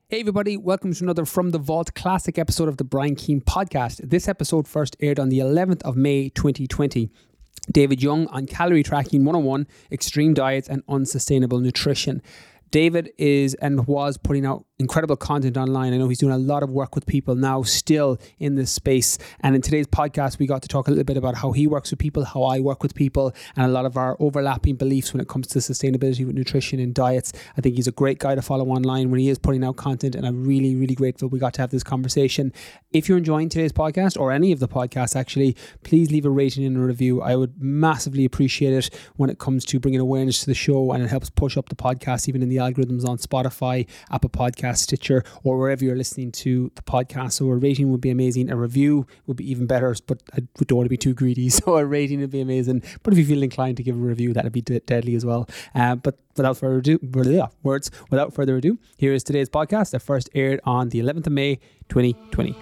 Hey everybody, welcome to another From the Vault classic episode of the Brian Keane podcast. This episode first aired on the 11th of May 2020. David Young on Calorie Tracking 101, Extreme Diets and Unsustainable Nutrition. David is and was putting out incredible content online. I know he's doing a lot of work with people now still in this space. And in today's podcast, we got to talk a little bit about how he works with people, how I work with people, and a lot of our overlapping beliefs when it comes to sustainability with nutrition and diets. I think he's a great guy to follow online when he is putting out content, and I'm really, really grateful we got to have this conversation. If you're enjoying today's podcast, or any of the podcasts actually, please leave a rating and a review. I would massively appreciate it when it comes to bringing awareness to the show, and it helps push up the podcast even in the algorithms on Spotify, Apple Podcasts, Stitcher, or wherever you're listening to the podcast. So a rating would be amazing. A review would be even better, but I don't want to be too greedy, so a rating would be amazing. But if you feel inclined to give a review, that'd be deadly as well. But without further ado, here is today's podcast that first aired on the 11th of May 2020.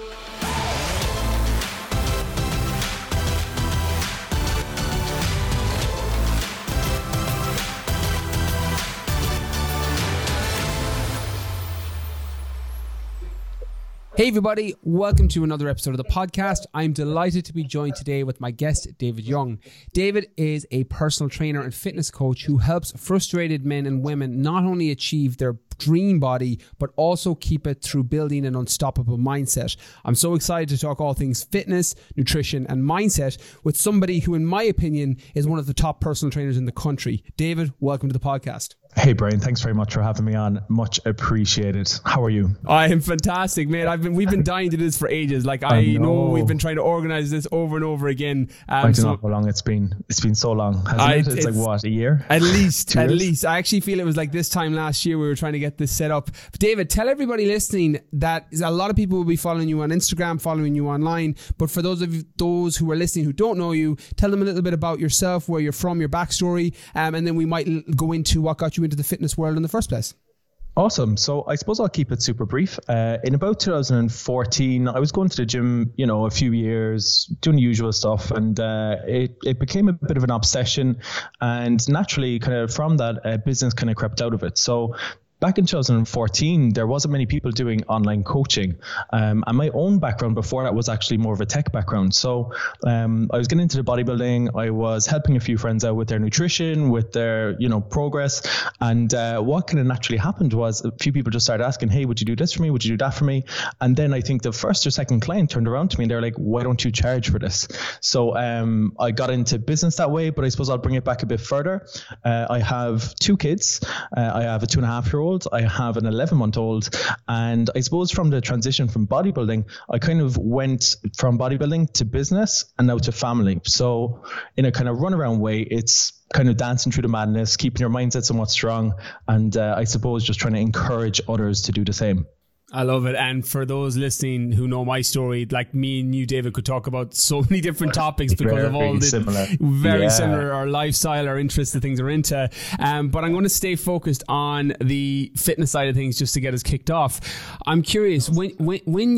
Hey everybody, welcome to another episode of the podcast. I'm delighted to be joined today with my guest, David Young. David is a personal trainer and fitness coach who helps frustrated men and women not only achieve their dream body, but also keep it through building an unstoppable mindset. I'm so excited to talk all things fitness, nutrition, and mindset with somebody who, in my opinion, is one of the top personal trainers in the country. David, welcome to the podcast. Hey Brian, thanks very much for having me on. Much appreciated. How are you? I am fantastic, mate. We've been dying to do this for ages. I know we've been trying to organize this over and over again. I don't know how long it's been. It's been so long, hasn't it? It's like what, a year? At least. I actually feel it was like this time last year we were trying to get this set up. But David, tell everybody listening that a lot of people will be following you on Instagram, following you online. But for those who are listening who don't know you, tell them a little bit about yourself, where you're from, your backstory, and then we might go into what got you into the fitness world in the first place. Awesome. So I suppose I'll keep it super brief. In about 2014, I was going to the gym, a few years, doing the usual stuff, and it became a bit of an obsession. And naturally, kind of from that, business kind of crept out of it. So back in 2014, there wasn't many people doing online coaching. And my own background before that was actually more of a tech background. So I was getting into the bodybuilding. I was helping a few friends out with their nutrition, with their, progress. And what kind of naturally happened was a few people just started asking, hey, would you do this for me? Would you do that for me? And then I think the first or second client turned around to me and they're like, why don't you charge for this? So I got into business that way, but I suppose I'll bring it back a bit further. I have two kids. I have a 2.5-year-old. I have an 11-month-old, and I suppose from the transition from bodybuilding, I kind of went from bodybuilding to business and now to family. So in a kind of runaround way, it's kind of dancing through the madness, keeping your mindset somewhat strong, and I suppose just trying to encourage others to do the same. I love it. And for those listening who know my story, like me and you, David, could talk about so many different topics because of all the very similar, our lifestyle, our interests, the things we're into. But I'm going to stay focused on the fitness side of things just to get us kicked off. I'm curious, when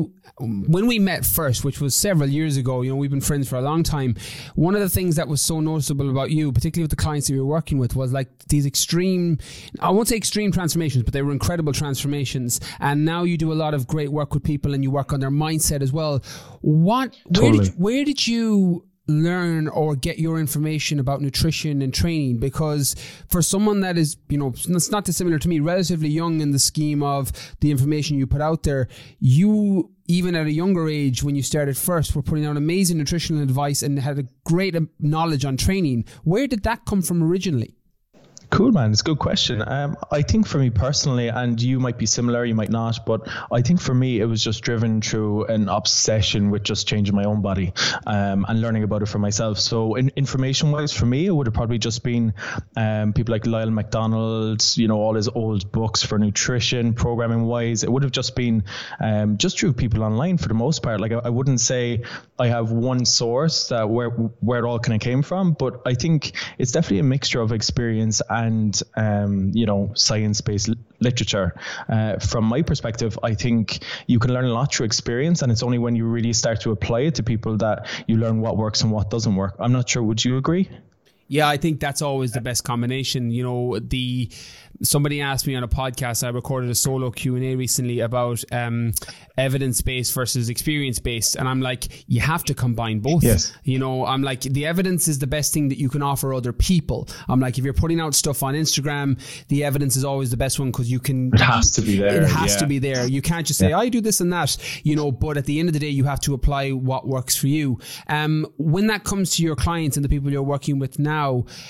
we met first, which was several years ago, we've been friends for a long time. One of the things that was so noticeable about you, particularly with the clients that you were working with, was like these extreme, I won't say extreme transformations, but they were incredible transformations. And now you do a lot of great work with people and you work on their mindset as well. Where did you learn or get your information about nutrition and training? Because for someone that is, it's not dissimilar to me, relatively young in the scheme of the information you put out there, you, even at a younger age, when you started first, were putting out amazing nutritional advice and had a great knowledge on training. Where did that come from originally? Cool, man. It's a good question. I think for me personally, and you might be similar, you might not, but I think for me, it was just driven through an obsession with just changing my own body and learning about it for myself. So information-wise, for me, it would have probably just been people like Lyle McDonald, all his old books for nutrition, programming-wise. It would have just been just through people online for the most part. Like I wouldn't say I have one source that where it all kind of came from, but I think it's definitely a mixture of experience and science-based literature. From my perspective, I think you can learn a lot through experience, and it's only when you really start to apply it to people that you learn what works and what doesn't work. I'm not sure. Would you agree? Yeah, I think that's always the best combination. You know, somebody asked me on a podcast, I recorded a solo Q&A recently about evidence-based versus experience-based. And I'm like, you have to combine both. Yes. You know, I'm like, the evidence is the best thing that you can offer other people. I'm like, if you're putting out stuff on Instagram, the evidence is always the best one because you can... It has to be there. It has to be there. You can't just say, I do this and that, you know, but at the end of the day, you have to apply what works for you. When that comes to your clients and the people you're working with now,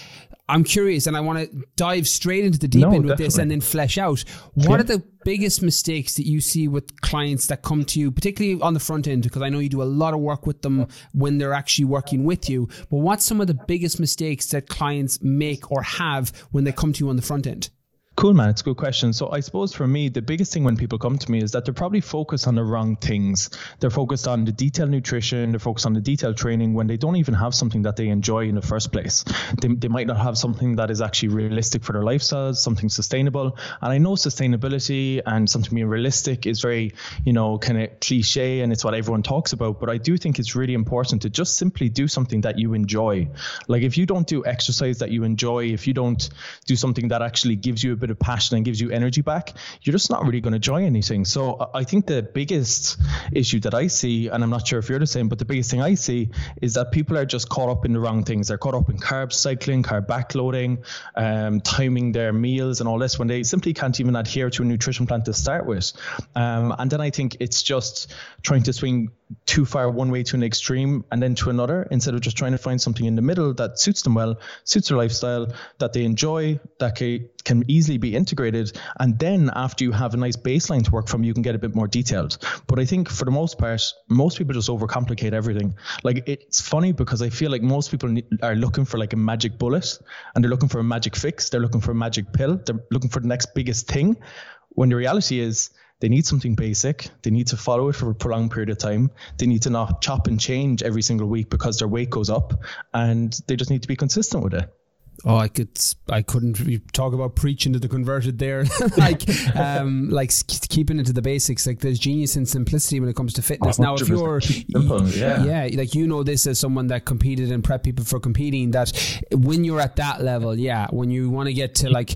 I'm curious, and I want to dive straight into the deep end with this and then flesh out. What are the biggest mistakes that you see with clients that come to you, particularly on the front end? Because I know you do a lot of work with them when they're actually working with you. But what's some of the biggest mistakes that clients make or have when they come to you on the front end? Cool, man. It's a good question. So I suppose for me, the biggest thing when people come to me is that they're probably focused on the wrong things. They're focused on the detailed nutrition. They're focused on the detailed training when they don't even have something that they enjoy in the first place. They might not have something that is actually realistic for their lifestyles, something sustainable. And I know sustainability and something being realistic is very, you know, kind of cliche and it's what everyone talks about. But I do think it's really important to just simply do something that you enjoy. Like if you don't do exercise that you enjoy, if you don't do something that actually gives you a bit of passion and gives you energy back, you're just not really going to enjoy anything. So I think the biggest issue that I see, and I'm not sure if you're the same, but the biggest thing I see is that people are just caught up in the wrong things. They're caught up in carb cycling, carb backloading, timing their meals and all this when they simply can't even adhere to a nutrition plan to start with. And then I think it's just trying to swing too far one way to an extreme and then to another, instead of just trying to find something in the middle that suits them well, suits their lifestyle, that they enjoy, that can easily be integrated. And then after you have a nice baseline to work from, you can get a bit more detailed. But I think for the most part, most people just overcomplicate everything. Like it's funny because I feel like most people are looking for like a magic bullet and they're looking for a magic fix. They're looking for a magic pill. They're looking for the next biggest thing. When the reality is, they need something basic. They need to follow it for a prolonged period of time. They need to not chop and change every single week because their weight goes up, and they just need to be consistent with it. Oh, I couldn't talk about preaching to the converted there. like keeping it to the basics. Like there's genius in simplicity when it comes to fitness. Now, if you're simple, like you know this as someone that competed and prep people for competing, that when you're at that level, when you want to get to like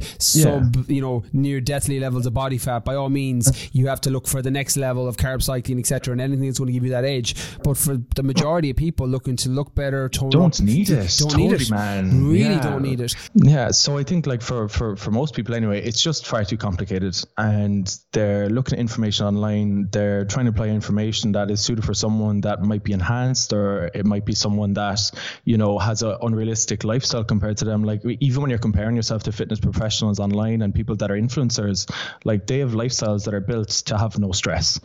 near deathly levels of body fat, by all means, you have to look for the next level of carb cycling, etc., and anything that's going to give you that edge. But for the majority of people looking to look better, don't need it, man. Really don't need it. Yeah, so I think like for most people anyway, it's just far too complicated, and they're looking at information online. They're trying to apply information that is suited for someone that might be enhanced, or it might be someone that, you know, has an unrealistic lifestyle compared to them. Like even when you're comparing yourself to fitness professionals online and people that are influencers, like they have lifestyles that are built to have no stress,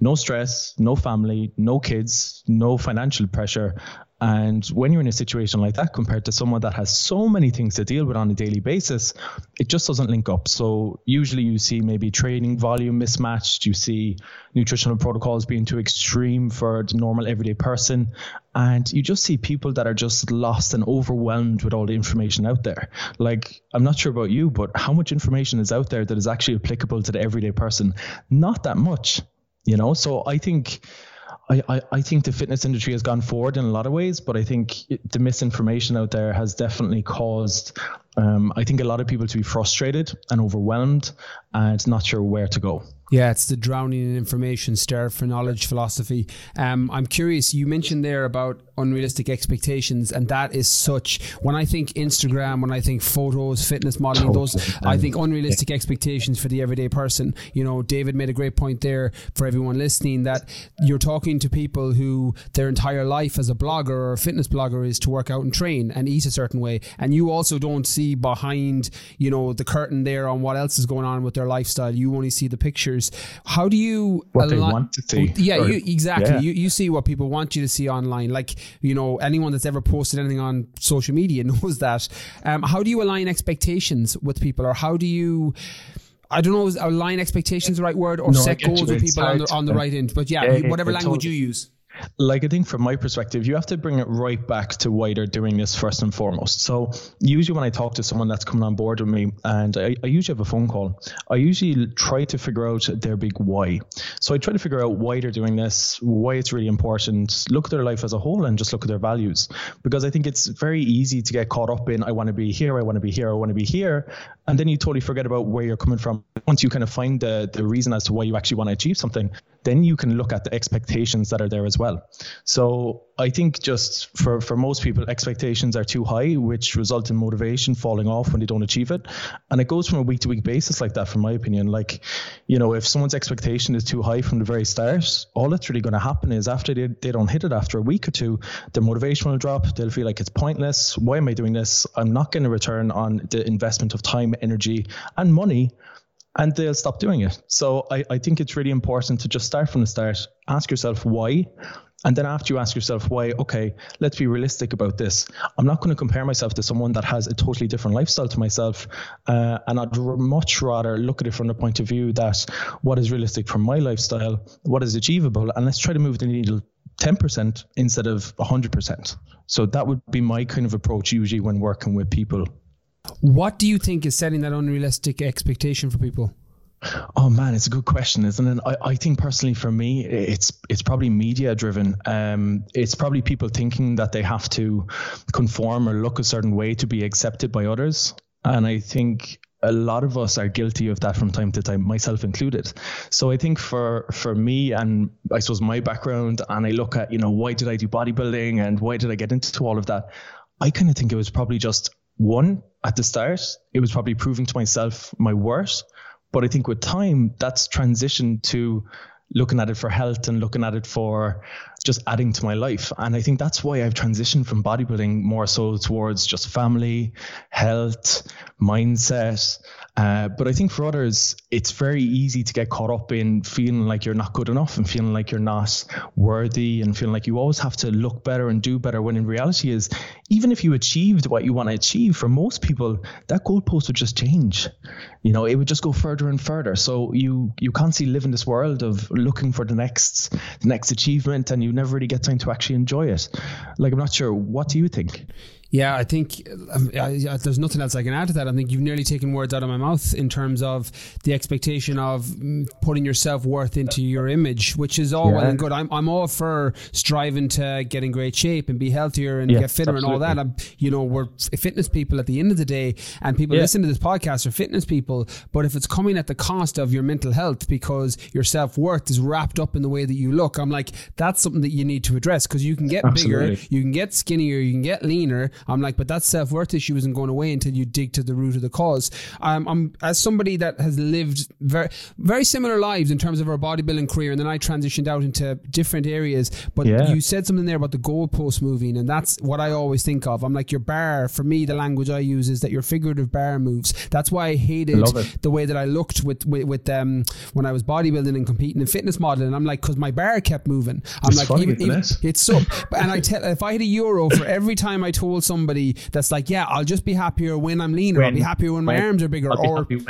no family, no kids, no financial pressure. And when you're in a situation like that compared to someone that has so many things to deal with on a daily basis, it just doesn't link up. So usually you see maybe training volume mismatched. You see nutritional protocols being too extreme for the normal everyday person. And you just see people that are just lost and overwhelmed with all the information out there. Like, I'm not sure about you, but how much information is out there that is actually applicable to the everyday person? Not that much, you know? So I think the fitness industry has gone forward in a lot of ways, but I think the misinformation out there has definitely caused, I think, a lot of people to be frustrated and overwhelmed and not sure where to go. Yeah, it's the drowning in information, starve for knowledge philosophy. I'm curious, you mentioned there about unrealistic expectations, and that is such, when I think Instagram, when I think photos, fitness modeling, I think unrealistic expectations for the everyday person. You know, David made a great point there for everyone listening, that you're talking to people who their entire life as a blogger or a fitness blogger is to work out and train and eat a certain way. And you also don't see behind, you know, the curtain there on what else is going on with their lifestyle. You only see the pictures. How do you what they want to see? You see what people want you to see online. Like, you know, anyone that's ever posted anything on social media knows that. How do you align expectations with people, or how do you, I don't know, is align expectations the right word, or set goals with people on the right end? But whatever language you use. Like, I think from my perspective, you have to bring it right back to why they're doing this first and foremost. So usually when I talk to someone that's coming on board with me, and I usually have a phone call, I usually try to figure out their big why. So I try to figure out why they're doing this, why it's really important, look at their life as a whole, and just look at their values. Because I think it's very easy to get caught up in, I want to be here, I want to be here, I want to be here. And then you totally forget about where you're coming from. Once you kind of find the reason as to why you actually want to achieve something, then you can look at the expectations that are there as well. So I think just for most people, expectations are too high, which result in motivation falling off when they don't achieve it. And it goes from a week to week basis like that, from my opinion. Like, you know, if someone's expectation is too high from the very start, all that's really going to happen is after they don't hit it after a week or two, their motivation will drop. They'll feel like it's pointless. Why am I doing this? I'm not getting a return on the investment of time, energy, and money. And they'll stop doing it. So I think it's really important to just start from the start, ask yourself why. And then after you ask yourself why, okay, let's be realistic about this. I'm not going to compare myself to someone that has a totally different lifestyle to myself. And I'd much rather look at it from the point of view that what is realistic from my lifestyle, what is achievable, and let's try to move the needle 10% instead of 100%. So that would be my kind of approach usually when working with people. What do you think is setting that unrealistic expectation for people? Oh man, it's a good question, isn't it? I think personally for me, it's probably media driven. It's probably people thinking that they have to conform or look a certain way to be accepted by others. And I think a lot of us are guilty of that from time to time, myself included. So I think for me, and I suppose my background, and I look at, you know, why did I do bodybuilding and why did I get into all of that? I kind of think it was probably just one, at the start, it was probably proving to myself my worth. But I think with time, that's transitioned to looking at it for health and looking at it for just adding to my life. And I think that's why I've transitioned from bodybuilding more so towards just family, health, mindset. But I think for others, it's very easy to get caught up in feeling like you're not good enough and feeling like you're not worthy and feeling like you always have to look better and do better, when in reality is, even if you achieved what you want to achieve, for most people, that goalpost would just change. You know, it would just go further and further. So you constantly live in this world of looking for the next achievement, and you never really get time to actually enjoy it. Like, I'm not sure. What do you think? Yeah, I think there's nothing else I can add to that. I think you've nearly taken words out of my mouth in terms of the expectation of putting your self-worth into your image, which is all well and good. I'm all for striving to get in great shape and be healthier and get fitter and all that. We're fitness people at the end of the day, and people listening to this podcast are fitness people. But if it's coming at the cost of your mental health because your self-worth is wrapped up in the way that you look, I'm like, that's something that you need to address, because you can get bigger, you can get skinnier, you can get leaner. I'm like, but that self-worth issue isn't going away until you dig to the root of the cause. I'm, as somebody that has lived very, very similar lives in terms of our bodybuilding career, and then I transitioned out into different areas, but you said something there about the goalpost moving, and that's what I always think of. I'm like, your bar, for me, the language I use is that your figurative bar moves. That's why I hated the way that I looked with when I was bodybuilding and competing in fitness modeling. I'm like, because my bar kept moving. I'm like, even it's so, and I tell, if I had €1 for every time I told somebody that's like, yeah, I'll just be happier when I'm leaner, I'll be happier when my arms are bigger, I'll be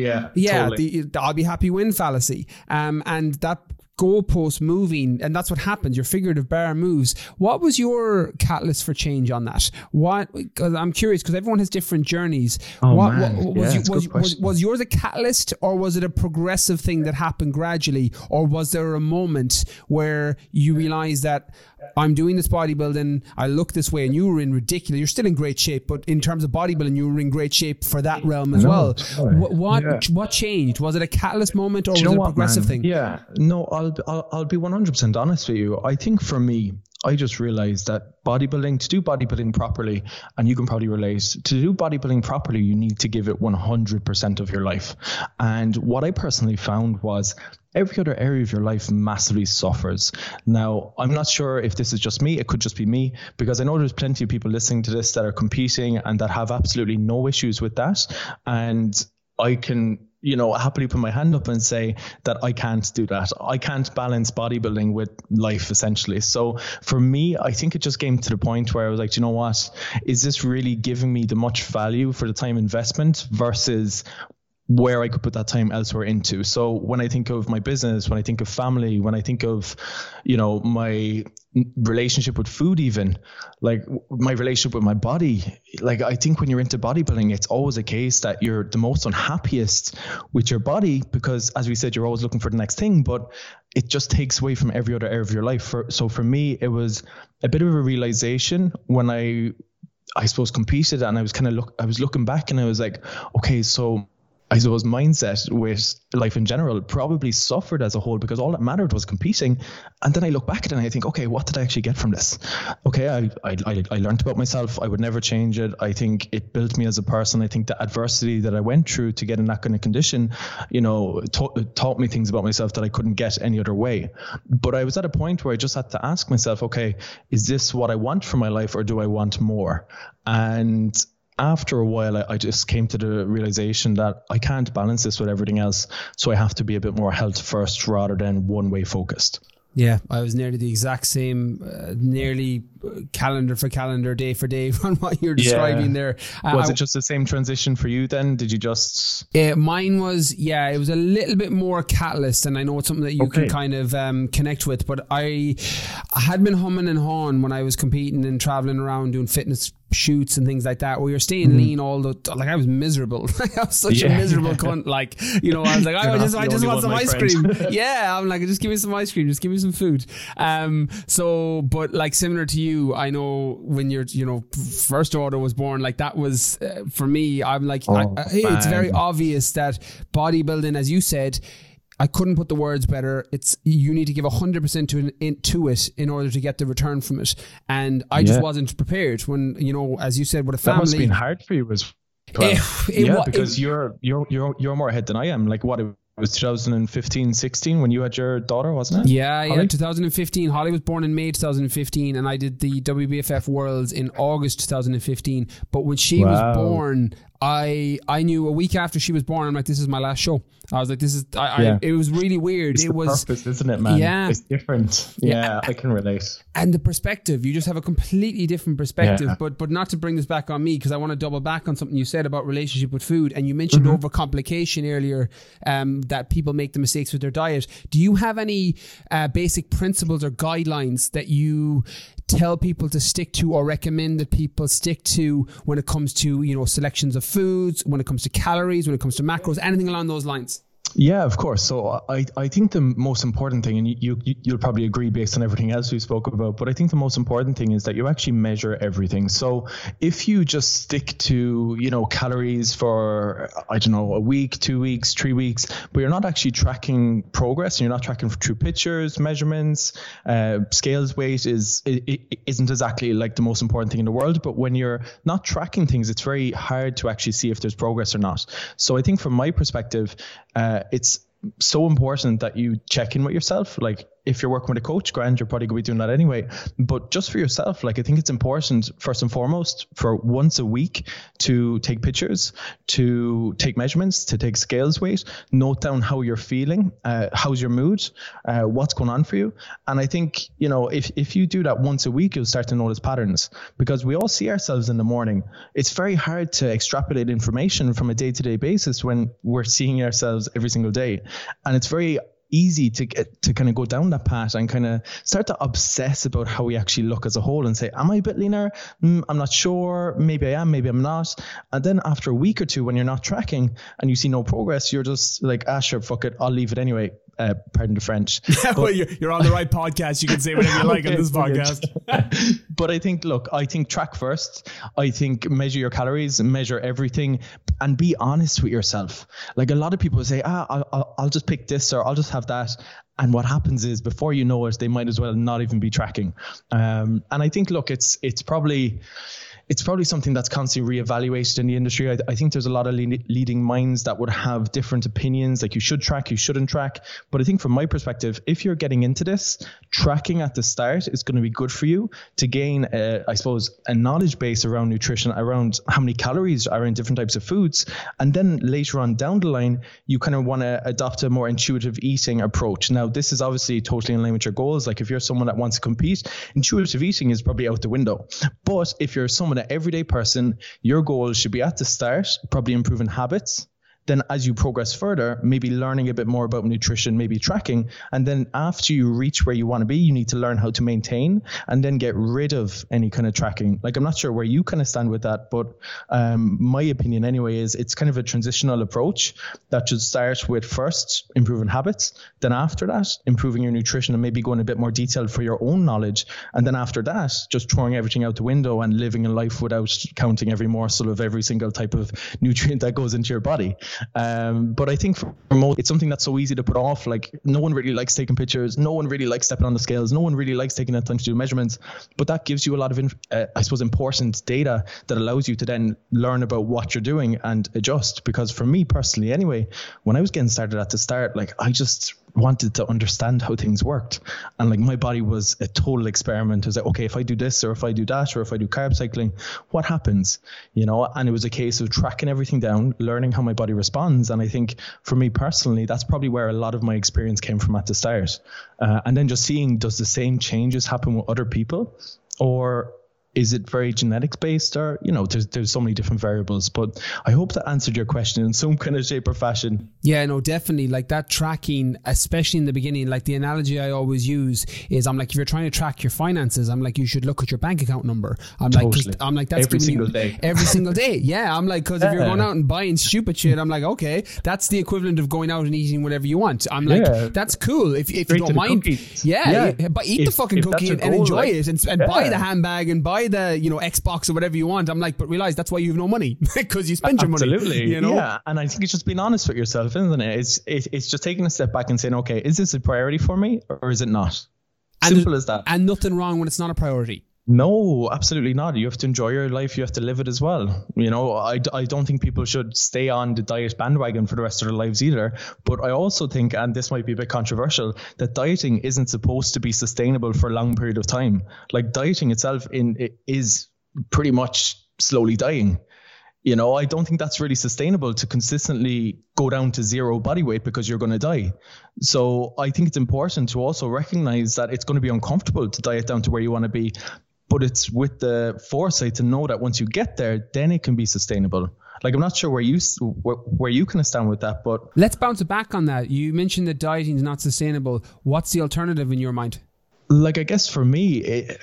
happy when fallacy, and that goalpost moving, and that's what happens. Your figurative bar moves. What was your catalyst for change on that? Because I'm curious, because everyone has different journeys. Was yours a catalyst, or was it a progressive thing that happened gradually, or was there a moment where you realized that I'm doing this bodybuilding, I look this way, and you were in ridiculous, you're still in great shape, but in terms of bodybuilding, you were in great shape for that realm as well. What changed? Was it a catalyst moment, or was it a progressive thing? Yeah, no, I'll be 100% honest with you. I think for me, I just realized that to do bodybuilding properly, and you can probably relate, to do bodybuilding properly, you need to give it 100% of your life. And what I personally found was every other area of your life massively suffers. Now, I'm not sure if this is just me. It could just be me, because I know there's plenty of people listening to this that are competing and that have absolutely no issues with that. And I can, happily put my hand up and say that I can't do that. I can't balance bodybuilding with life, essentially. So for me, I think it just came to the point where I was like, you know what? Is this really giving me the much value for the time investment versus where I could put that time elsewhere into. So when I think of my business, when I think of family, when I think of, my relationship with food, even like my relationship with my body, like I think when you're into bodybuilding, it's always a case that you're the most unhappiest with your body because, as we said, you're always looking for the next thing, but it just takes away from every other area of your life. So for me, it was a bit of a realization when I suppose competed, and I was I was looking back and I was like, okay, so I suppose mindset with life in general probably suffered as a whole because all that mattered was competing. And then I look back at it and I think, okay, what did I actually get from this? Okay, I learned about myself. I would never change it. I think it built me as a person. I think the adversity that I went through to get in that kind of condition, taught me things about myself that I couldn't get any other way. But I was at a point where I just had to ask myself, okay, is this what I want for my life or do I want more? And after a while, I just came to the realization that I can't balance this with everything else. So I have to be a bit more health first rather than one way focused. Yeah, I was nearly the exact same, nearly calendar for calendar, day for day on what you're describing there. Was it just the same transition for you then? Did you just... mine was, it was a little bit more catalyst, and I know it's something that you can kind of connect with, but I had been humming and hawing when I was competing and traveling around doing fitness shoots and things like that, where you're staying lean all the like I was miserable. I was such a miserable cunt. Like, I was like, I just want some ice cream. I'm like, just give me some ice cream, just give me some food. But like similar to you, I know when you're, first order was born, like that was for me, I'm like, it's very obvious that bodybuilding, as you said, I couldn't put the words better. It's you need to give 100% to it in order to get the return from it. And I just wasn't prepared when, as you said, with a family. That must have been hard for you as well. Because you're more ahead than I am. Like what, it was 2015, 16 when you had your daughter, wasn't it? Yeah, Holly? 2015. Holly was born in May 2015 and I did the WBFF Worlds in August 2015. But when she was born, I knew a week after she was born, I'm like, this is my last show. I was like, this is, it was really weird. It's the purpose, isn't it, man? Yeah. It's different. Yeah, I can relate. And the perspective, you just have a completely different perspective, but not to bring this back on me, because I want to double back on something you said about relationship with food. And you mentioned overcomplication earlier, that people make the mistakes with their diet. Do you have any basic principles or guidelines that you tell people to stick to or recommend that people stick to when it comes to, selections of foods, when it comes to calories, when it comes to macros, anything along those lines? Yeah, of course. So I think the most important thing, and you'll probably agree based on everything else we spoke about, but I think the most important thing is that you actually measure everything. So if you just stick to, calories for, I don't know, a week, 2 weeks, 3 weeks, but you're not actually tracking progress and you're not tracking through pictures, measurements, scales, weight isn't exactly like the most important thing in the world. But when you're not tracking things, it's very hard to actually see if there's progress or not. So I think from my perspective, it's so important that you check in with yourself. Like if you're working with a coach, grand, you're probably going to be doing that anyway. But just for yourself, like I think it's important first and foremost for once a week to take pictures, to take measurements, to take scales weight, note down how you're feeling, how's your mood, what's going on for you. And I think, if you do that once a week, you'll start to notice patterns, because we all see ourselves in the morning. It's very hard to extrapolate information from a day-to-day basis when we're seeing ourselves every single day. And it's very easy to kind of go down that path and kind of start to obsess about how we actually look as a whole and say, am I a bit leaner? I'm not sure. Maybe I am, maybe I'm not. And then after a week or two, when you're not tracking and you see no progress, you're just like, sure, fuck it, I'll leave it anyway. Pardon the French. Well, you're on the right podcast. You can say whatever you like on this podcast. But I think track first. I think measure your calories, measure everything, and be honest with yourself. Like a lot of people say, I'll just pick this or I'll just have that. And what happens is before you know it, they might as well not even be tracking. And I think, look, it's probably something that's constantly reevaluated in the industry. I think there's a lot of leading minds that would have different opinions, like you should track, you shouldn't track. But I think from my perspective, if you're getting into this, tracking at the start is going to be good for you to gain, I suppose, a knowledge base around nutrition, around how many calories are in different types of foods. And then later on down the line, you kind of want to adopt a more intuitive eating approach. Now, this is obviously totally in line with your goals. Like if you're someone that wants to compete, intuitive eating is probably out the window. But if you're someone, an everyday person, your goal should be at the start, probably improving habits, then as you progress further, maybe learning a bit more about nutrition, maybe tracking. And then after you reach where you want to be, you need to learn how to maintain and then get rid of any kind of tracking. Like, I'm not sure where you kind of stand with that, but my opinion anyway is it's kind of a transitional approach that should start with first improving habits. Then after that, improving your nutrition and maybe going a bit more detailed for your own knowledge. And then after that, just throwing everything out the window and living a life without counting every morsel of every single type of nutrient that goes into your body. But I think for most, it's something that's so easy to put off. Like, no one really likes taking pictures. No one really likes stepping on the scales. No one really likes taking that time to do measurements. But that gives you a lot of, I suppose, important data that allows you to then learn about what you're doing and adjust. Because for me personally, anyway, when I was getting started at the start, like, I just wanted to understand how things worked. And like, my body was a total experiment. It was like, okay, if I do this or if I do that or if I do carb cycling, what happens? You know, and it was a case of tracking everything down, learning how my body responds. And I think for me personally, that's probably where a lot of my experience came from at the start. And then just seeing, does the same changes happen with other people, or is it very genetics based? Or, you know, there's so many different variables. But I hope that answered your question in some kind of shape or fashion. Yeah, no, definitely. Like, that tracking, especially in the beginning, like the analogy I always use is, I'm like, if you're trying to track your finances, I'm like, you should look at your bank account number. I'm like, that's every single day. Every single day. Yeah. I'm like, because if you're going out and buying stupid shit, I'm like, okay, that's the equivalent of going out and eating whatever you want. I'm like, that's cool. If you don't mind. Yeah. But eat the fucking cookie and enjoy it and buy the handbag and buy the, you know, Xbox or whatever you want. I'm like, but realize that's why you have no money, because you spend your money. Absolutely. You know? Yeah. And I think it's just being honest with yourself, isn't it? It's just taking a step back and saying, okay, is this a priority for me or is it not? Simple as that. And nothing wrong when it's not a priority. No, absolutely not. You have to enjoy your life. You have to live it as well. You know, I don't think people should stay on the diet bandwagon for the rest of their lives either. But I also think, and this might be a bit controversial, that dieting isn't supposed to be sustainable for a long period of time. Like, dieting itself is pretty much slowly dying. You know, I don't think that's really sustainable to consistently go down to zero body weight because you're going to die. So I think it's important to also recognize that it's going to be uncomfortable to diet down to where you want to be. But it's with the foresight to know that once you get there, then it can be sustainable. Like, I'm not sure where you kind of stand with that, but let's bounce it back on that. You mentioned that dieting is not sustainable. What's the alternative in your mind? Like, I guess for me,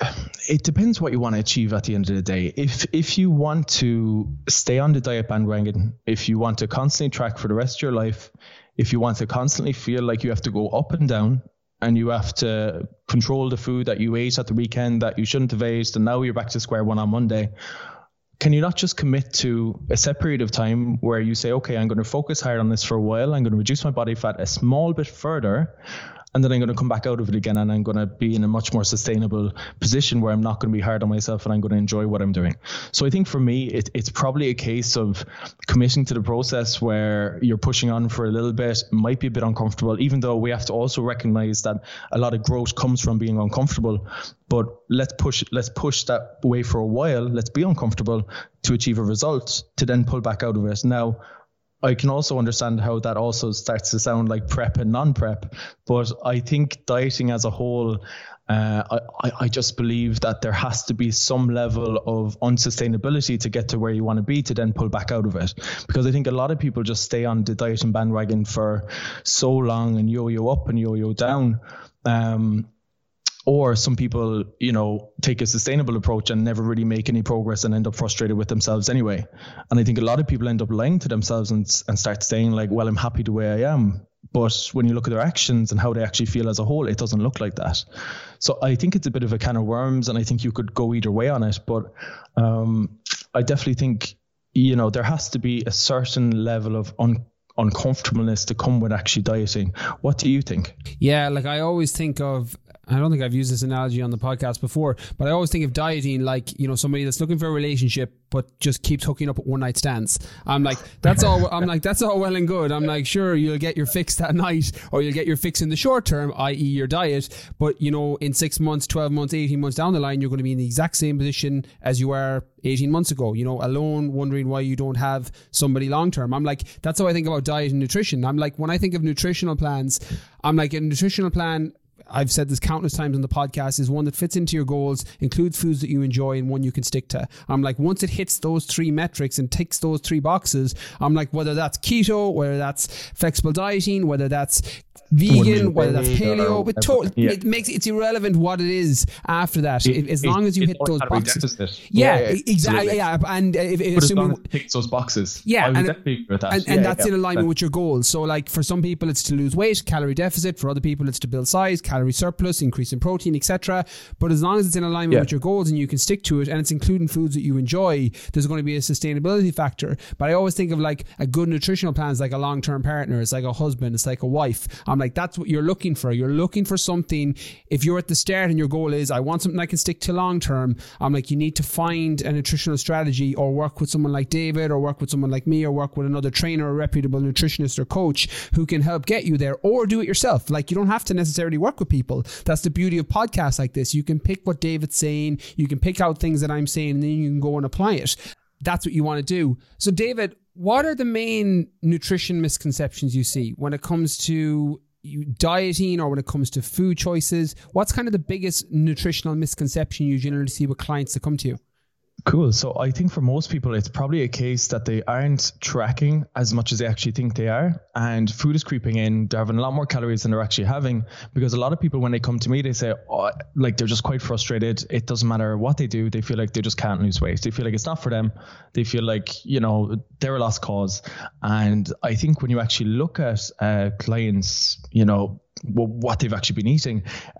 it depends what you want to achieve at the end of the day. If you want to stay on the diet bandwagon, if you want to constantly track for the rest of your life, if you want to constantly feel like you have to go up and down, and you have to control the food that you ate at the weekend that you shouldn't have ate, and now you're back to square one on Monday, can you not just commit to a set period of time where you say, okay, I'm going to focus hard on this for a while, I'm going to reduce my body fat a small bit further, and then I'm going to come back out of it again, and I'm going to be in a much more sustainable position where I'm not going to be hard on myself and I'm going to enjoy what I'm doing. So I think for me, it's probably a case of committing to the process where you're pushing on for a little bit. It might be a bit uncomfortable, even though we have to also recognize that a lot of growth comes from being uncomfortable. But let's push that way for a while. Let's be uncomfortable to achieve a result, to then pull back out of it. Now, I can also understand how that also starts to sound like prep and non-prep, but I think dieting as a whole, I just believe that there has to be some level of unsustainability to get to where you want to be, to then pull back out of it. Because I think a lot of people just stay on the dieting bandwagon for so long and yo-yo up and yo-yo down. Or some people, you know, take a sustainable approach and never really make any progress and end up frustrated with themselves anyway. And I think a lot of people end up lying to themselves and start saying like, well, I'm happy the way I am. But when you look at their actions and how they actually feel as a whole, it doesn't look like that. So I think it's a bit of a can of worms, and I think you could go either way on it. But I definitely think, you know, there has to be a certain level of uncomfortableness to come with actually dieting. What do you think? Yeah, like I always think of, I don't think I've used this analogy on the podcast before, but I always think of dieting like, you know, somebody that's looking for a relationship but just keeps hooking up at one night stands. I'm like, that's all well and good. I'm like, sure, you'll get your fix that night, or you'll get your fix in the short term, i.e. your diet, but you know, in 6 months, 12 months, 18 months down the line, you're going to be in the exact same position as you were 18 months ago, you know, alone, wondering why you don't have somebody long term. I'm like, that's how I think about diet and nutrition. I'm like, when I think of nutritional plans, I'm like, a nutritional plan I've said this countless times on the podcast, is one that fits into your goals, includes foods that you enjoy, and one you can stick to. I'm like, once it hits those 3 metrics and ticks those 3 boxes, I'm like, whether that's keto, whether that's flexible dieting, whether that's vegan, whether that's paleo, it's irrelevant what it is after that. As long as you hit those boxes. Exactly. Yeah, and as long as it ticks those boxes, I would definitely agree with that. And that's in alignment with your goals. So, like, for some people, it's to lose weight, calorie deficit. For other people, it's to build size, calorie surplus, increase in protein, etc. But as long as it's in alignment with your goals and you can stick to it, and it's including foods that you enjoy, there's going to be a sustainability factor. But I always think of like a good nutritional plan is like a long-term partner. It's like a husband. It's like a wife. I'm like, that's what you're looking for. You're looking for something. If you're at the start and your goal is, I want something I can stick to long-term, I'm like, you need to find a nutritional strategy, or work with someone like David, or work with someone like me, or work with another trainer or reputable nutritionist or coach who can help get you there, or do it yourself. Like, you don't have to necessarily work with people. That's the beauty of podcasts like this. You can pick what David's saying, you can pick out things that I'm saying, and then you can go and apply it. That's what you want to do. So David, what are the main nutrition misconceptions you see when it comes to dieting, or when it comes to food choices? What's kind of the biggest nutritional misconception you generally see with clients that come to you? Cool. So I think for most people, it's probably a case that they aren't tracking as much as they actually think they are. And food is creeping in. They're having a lot more calories than they're actually having, because a lot of people, when they come to me, they say, like, they're just quite frustrated. It doesn't matter what they do. They feel like they just can't lose weight. They feel like it's not for them. They feel like, they're a lost cause. And I think when you actually look at clients, what they've actually been eating,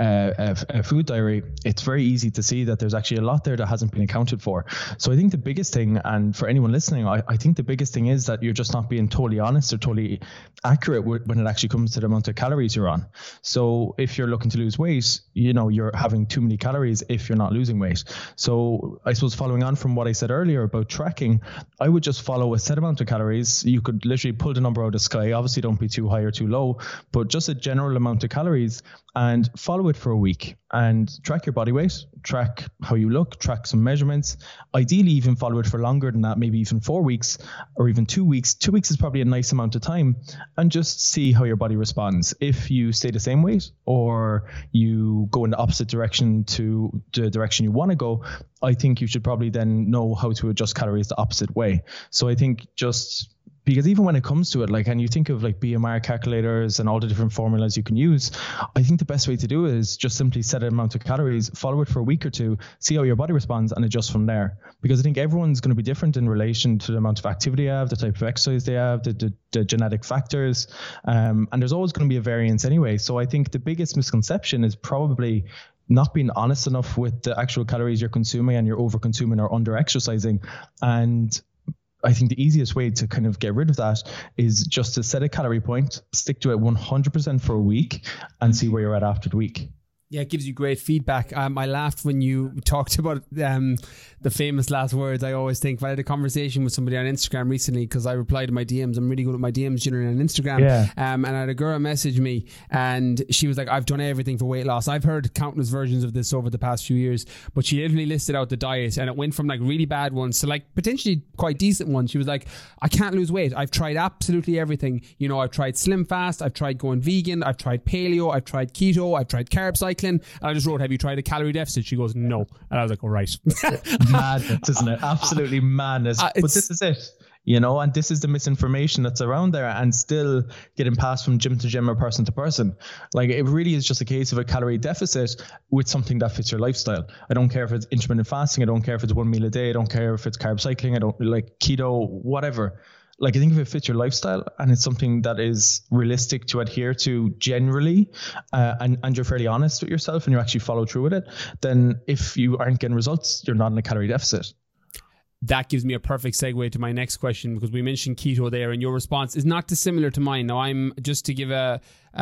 a food diary, it's very easy to see that there's actually a lot there that hasn't been accounted for. So I think the biggest thing, and for anyone listening, I think the biggest thing is that you're just not being totally honest or totally accurate when it actually comes to the amount of calories you're on. So if you're looking to lose weight, you're having too many calories if you're not losing weight. So I suppose, following on from what I said earlier about tracking, I would just follow a set amount of calories. You could literally pull the number out of the sky. Obviously, don't be too high or too low, but just a general amount of calories, and follow it for a week and track your body weight, track how you look, track some measurements. Ideally, even follow it for longer than that, maybe even 4 weeks or even 2 weeks. 2 weeks is probably a nice amount of time, and just see how your body responds. If you stay the same weight, or you go in the opposite direction to the direction you want to go, I think you should probably then know how to adjust calories the opposite way. So I think because even when it comes to it, like, and you think of like BMR calculators and all the different formulas you can use, I think the best way to do it is just simply set an amount of calories, follow it for a week or two, see how your body responds, and adjust from there. Because I think everyone's going to be different in relation to the amount of activity they have, the type of exercise they have, the genetic factors, and there's always going to be a variance anyway. So I think the biggest misconception is probably not being honest enough with the actual calories you're consuming, and you're over consuming or under exercising. And I think the easiest way to kind of get rid of that is just to set a calorie point, stick to it 100% for a week, and see where you're at after the week. Yeah, it gives you great feedback. I laughed when you talked about the famous last words. I always think, I had a conversation with somebody on Instagram recently, because I replied to my DMs. I'm really good at my DMs generally on Instagram. Yeah. And I had a girl message me, and she was like, I've done everything for weight loss. I've heard countless versions of this over the past few years, but she literally listed out the diet, and it went from like really bad ones to like potentially quite decent ones. She was like, I can't lose weight. I've tried absolutely everything. I've tried Slim Fast. I've tried going vegan. I've tried paleo. I've tried keto. I've tried carb cycling. And I just wrote, have you tried a calorie deficit? She goes, no. And I was like, all right. Madness, isn't it? Absolutely madness. But this is it, and this is the misinformation that's around there, and still getting passed from gym to gym or person to person. Like, it really is just a case of a calorie deficit with something that fits your lifestyle. I don't care if it's intermittent fasting. I don't care if it's 1 meal a day. I don't care if it's carb cycling. I don't like keto, whatever. Like, I think if it fits your lifestyle and it's something that is realistic to adhere to generally, and you're fairly honest with yourself and you actually follow through with it, then if you aren't getting results, you're not in a calorie deficit. That gives me a perfect segue to my next question, because we mentioned keto there, and your response is not dissimilar to mine. Now, I'm just to give a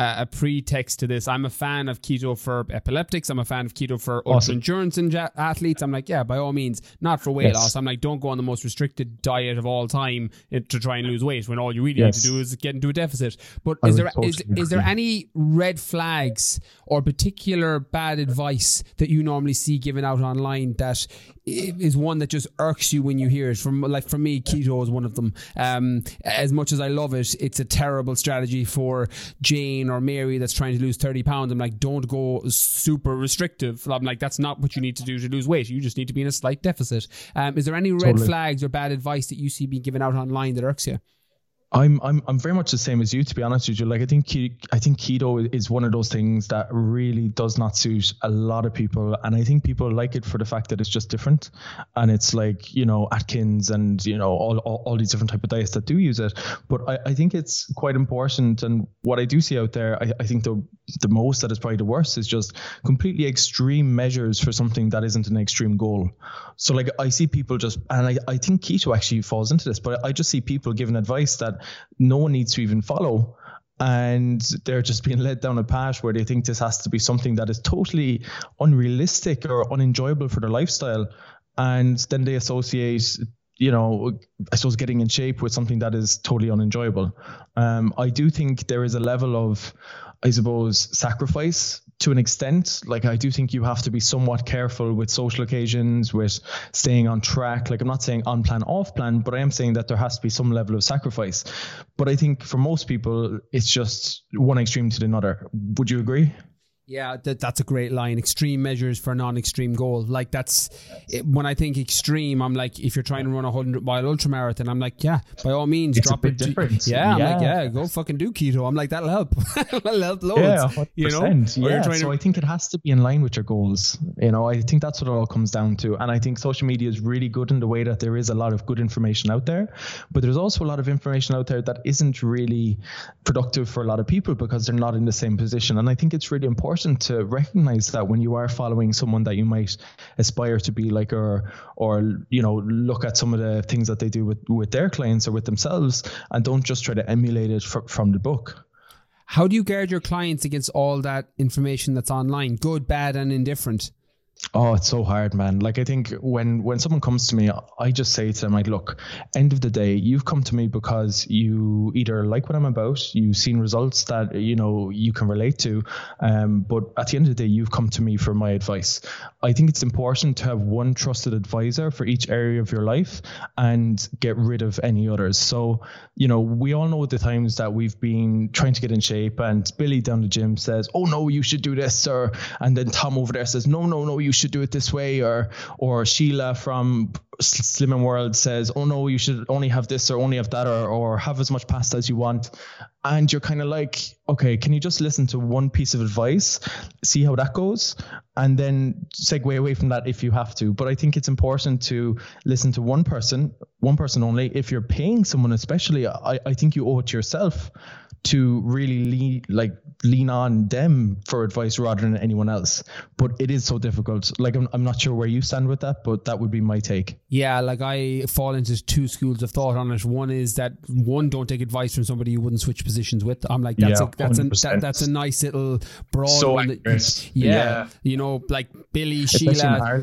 pretext to this. I'm a fan of keto for epileptics. I'm a fan of keto for ultra endurance athletes. I'm like, yeah, by all means, not for weight loss. I'm like, don't go on the most restricted diet of all time to try and lose weight, when all you really need to do is get into a deficit. But is there any red flags or particular bad advice that you normally see given out online that is one that just irks you when you hear it? For me, keto is one of them. As much as I love it, it's a terrible strategy for Jane Jane or Mary that's trying to lose 30 pounds, I'm like, don't go super restrictive. I'm like, that's not what you need to do to lose weight. You just need to be in a slight deficit. Is there any red flags or bad advice that you see being given out online that irks you? I'm very much the same as you, to be honest with you. Like, I think keto is one of those things that really does not suit a lot of people, and I think people like it for the fact that it's just different, and it's like, you know, Atkins and, you know, all these different type of diets that do use it. But I think it's quite important, and what I do see out there, I think the most that is probably the worst is just completely extreme measures for something that isn't an extreme goal. So like, I see people just, and I think keto actually falls into this, but I just see people giving advice that no one needs to even follow, and they're just being led down a path where they think this has to be something that is totally unrealistic or unenjoyable for their lifestyle, and then they associate, you know, I suppose, getting in shape with something that is totally unenjoyable. I do think there is a level of, I suppose, sacrifice to an extent. Like, I do think you have to be somewhat careful with social occasions, with staying on track. Like, I'm not saying on plan, off plan, but I am saying that there has to be some level of sacrifice. But I think for most people, it's just one extreme to another. Would you agree? Yeah, that's a great line. Extreme measures for a non-extreme goal. Like, that's when I think extreme, I'm like, if you're trying to run a 100-mile ultramarathon, I'm like, yeah, by all means, it's drop a bit it. Different. Yeah, I'm like, yeah, go fucking do keto. I'm like, that'll help. That'll help loads. Yeah, 100%. You know? Yeah, so I think it has to be in line with your goals. You know, I think that's what it all comes down to. And I think social media is really good in the way that there is a lot of good information out there, but there's also a lot of information out there that isn't really productive for a lot of people because they're not in the same position. And I think it's really important to recognize that when you are following someone that you might aspire to be like, or you know, look at some of the things that they do with their clients or with themselves, and don't just try to emulate it from the book. How do you guard your clients against all that information that's online, good, bad, and indifferent? Oh, it's so hard, man. Like, I think when someone comes to me, I just say to them, like, look, end of the day, you've come to me because you either like what I'm about, you've seen results that, you know, you can relate to. But at the end of the day, you've come to me for my advice. I think it's important to have one trusted advisor for each area of your life and get rid of any others. So, you know, we all know the times that we've been trying to get in shape and Billy down the gym says, oh no, you should do this, and then Tom over there says, no, you should do it this way, or Sheila from Slimming World says, oh no, you should only have this or only have that, or have as much pasta as you want. And you're kind of like, okay, can you just listen to one piece of advice, see how that goes, and then segue away from that if you have to. But I think it's important to listen to one person only. If you're paying someone especially, I think you owe it to yourself to really lean on them for advice rather than anyone else. But it is so difficult. Like, I'm not sure where you stand with that, but that would be my take. Yeah, like, I fall into two schools of thought on it. One is that, don't take advice from somebody you wouldn't switch positions with. I'm like, that's a nice little broad so one. Yeah, you know, like Billy, Sheila.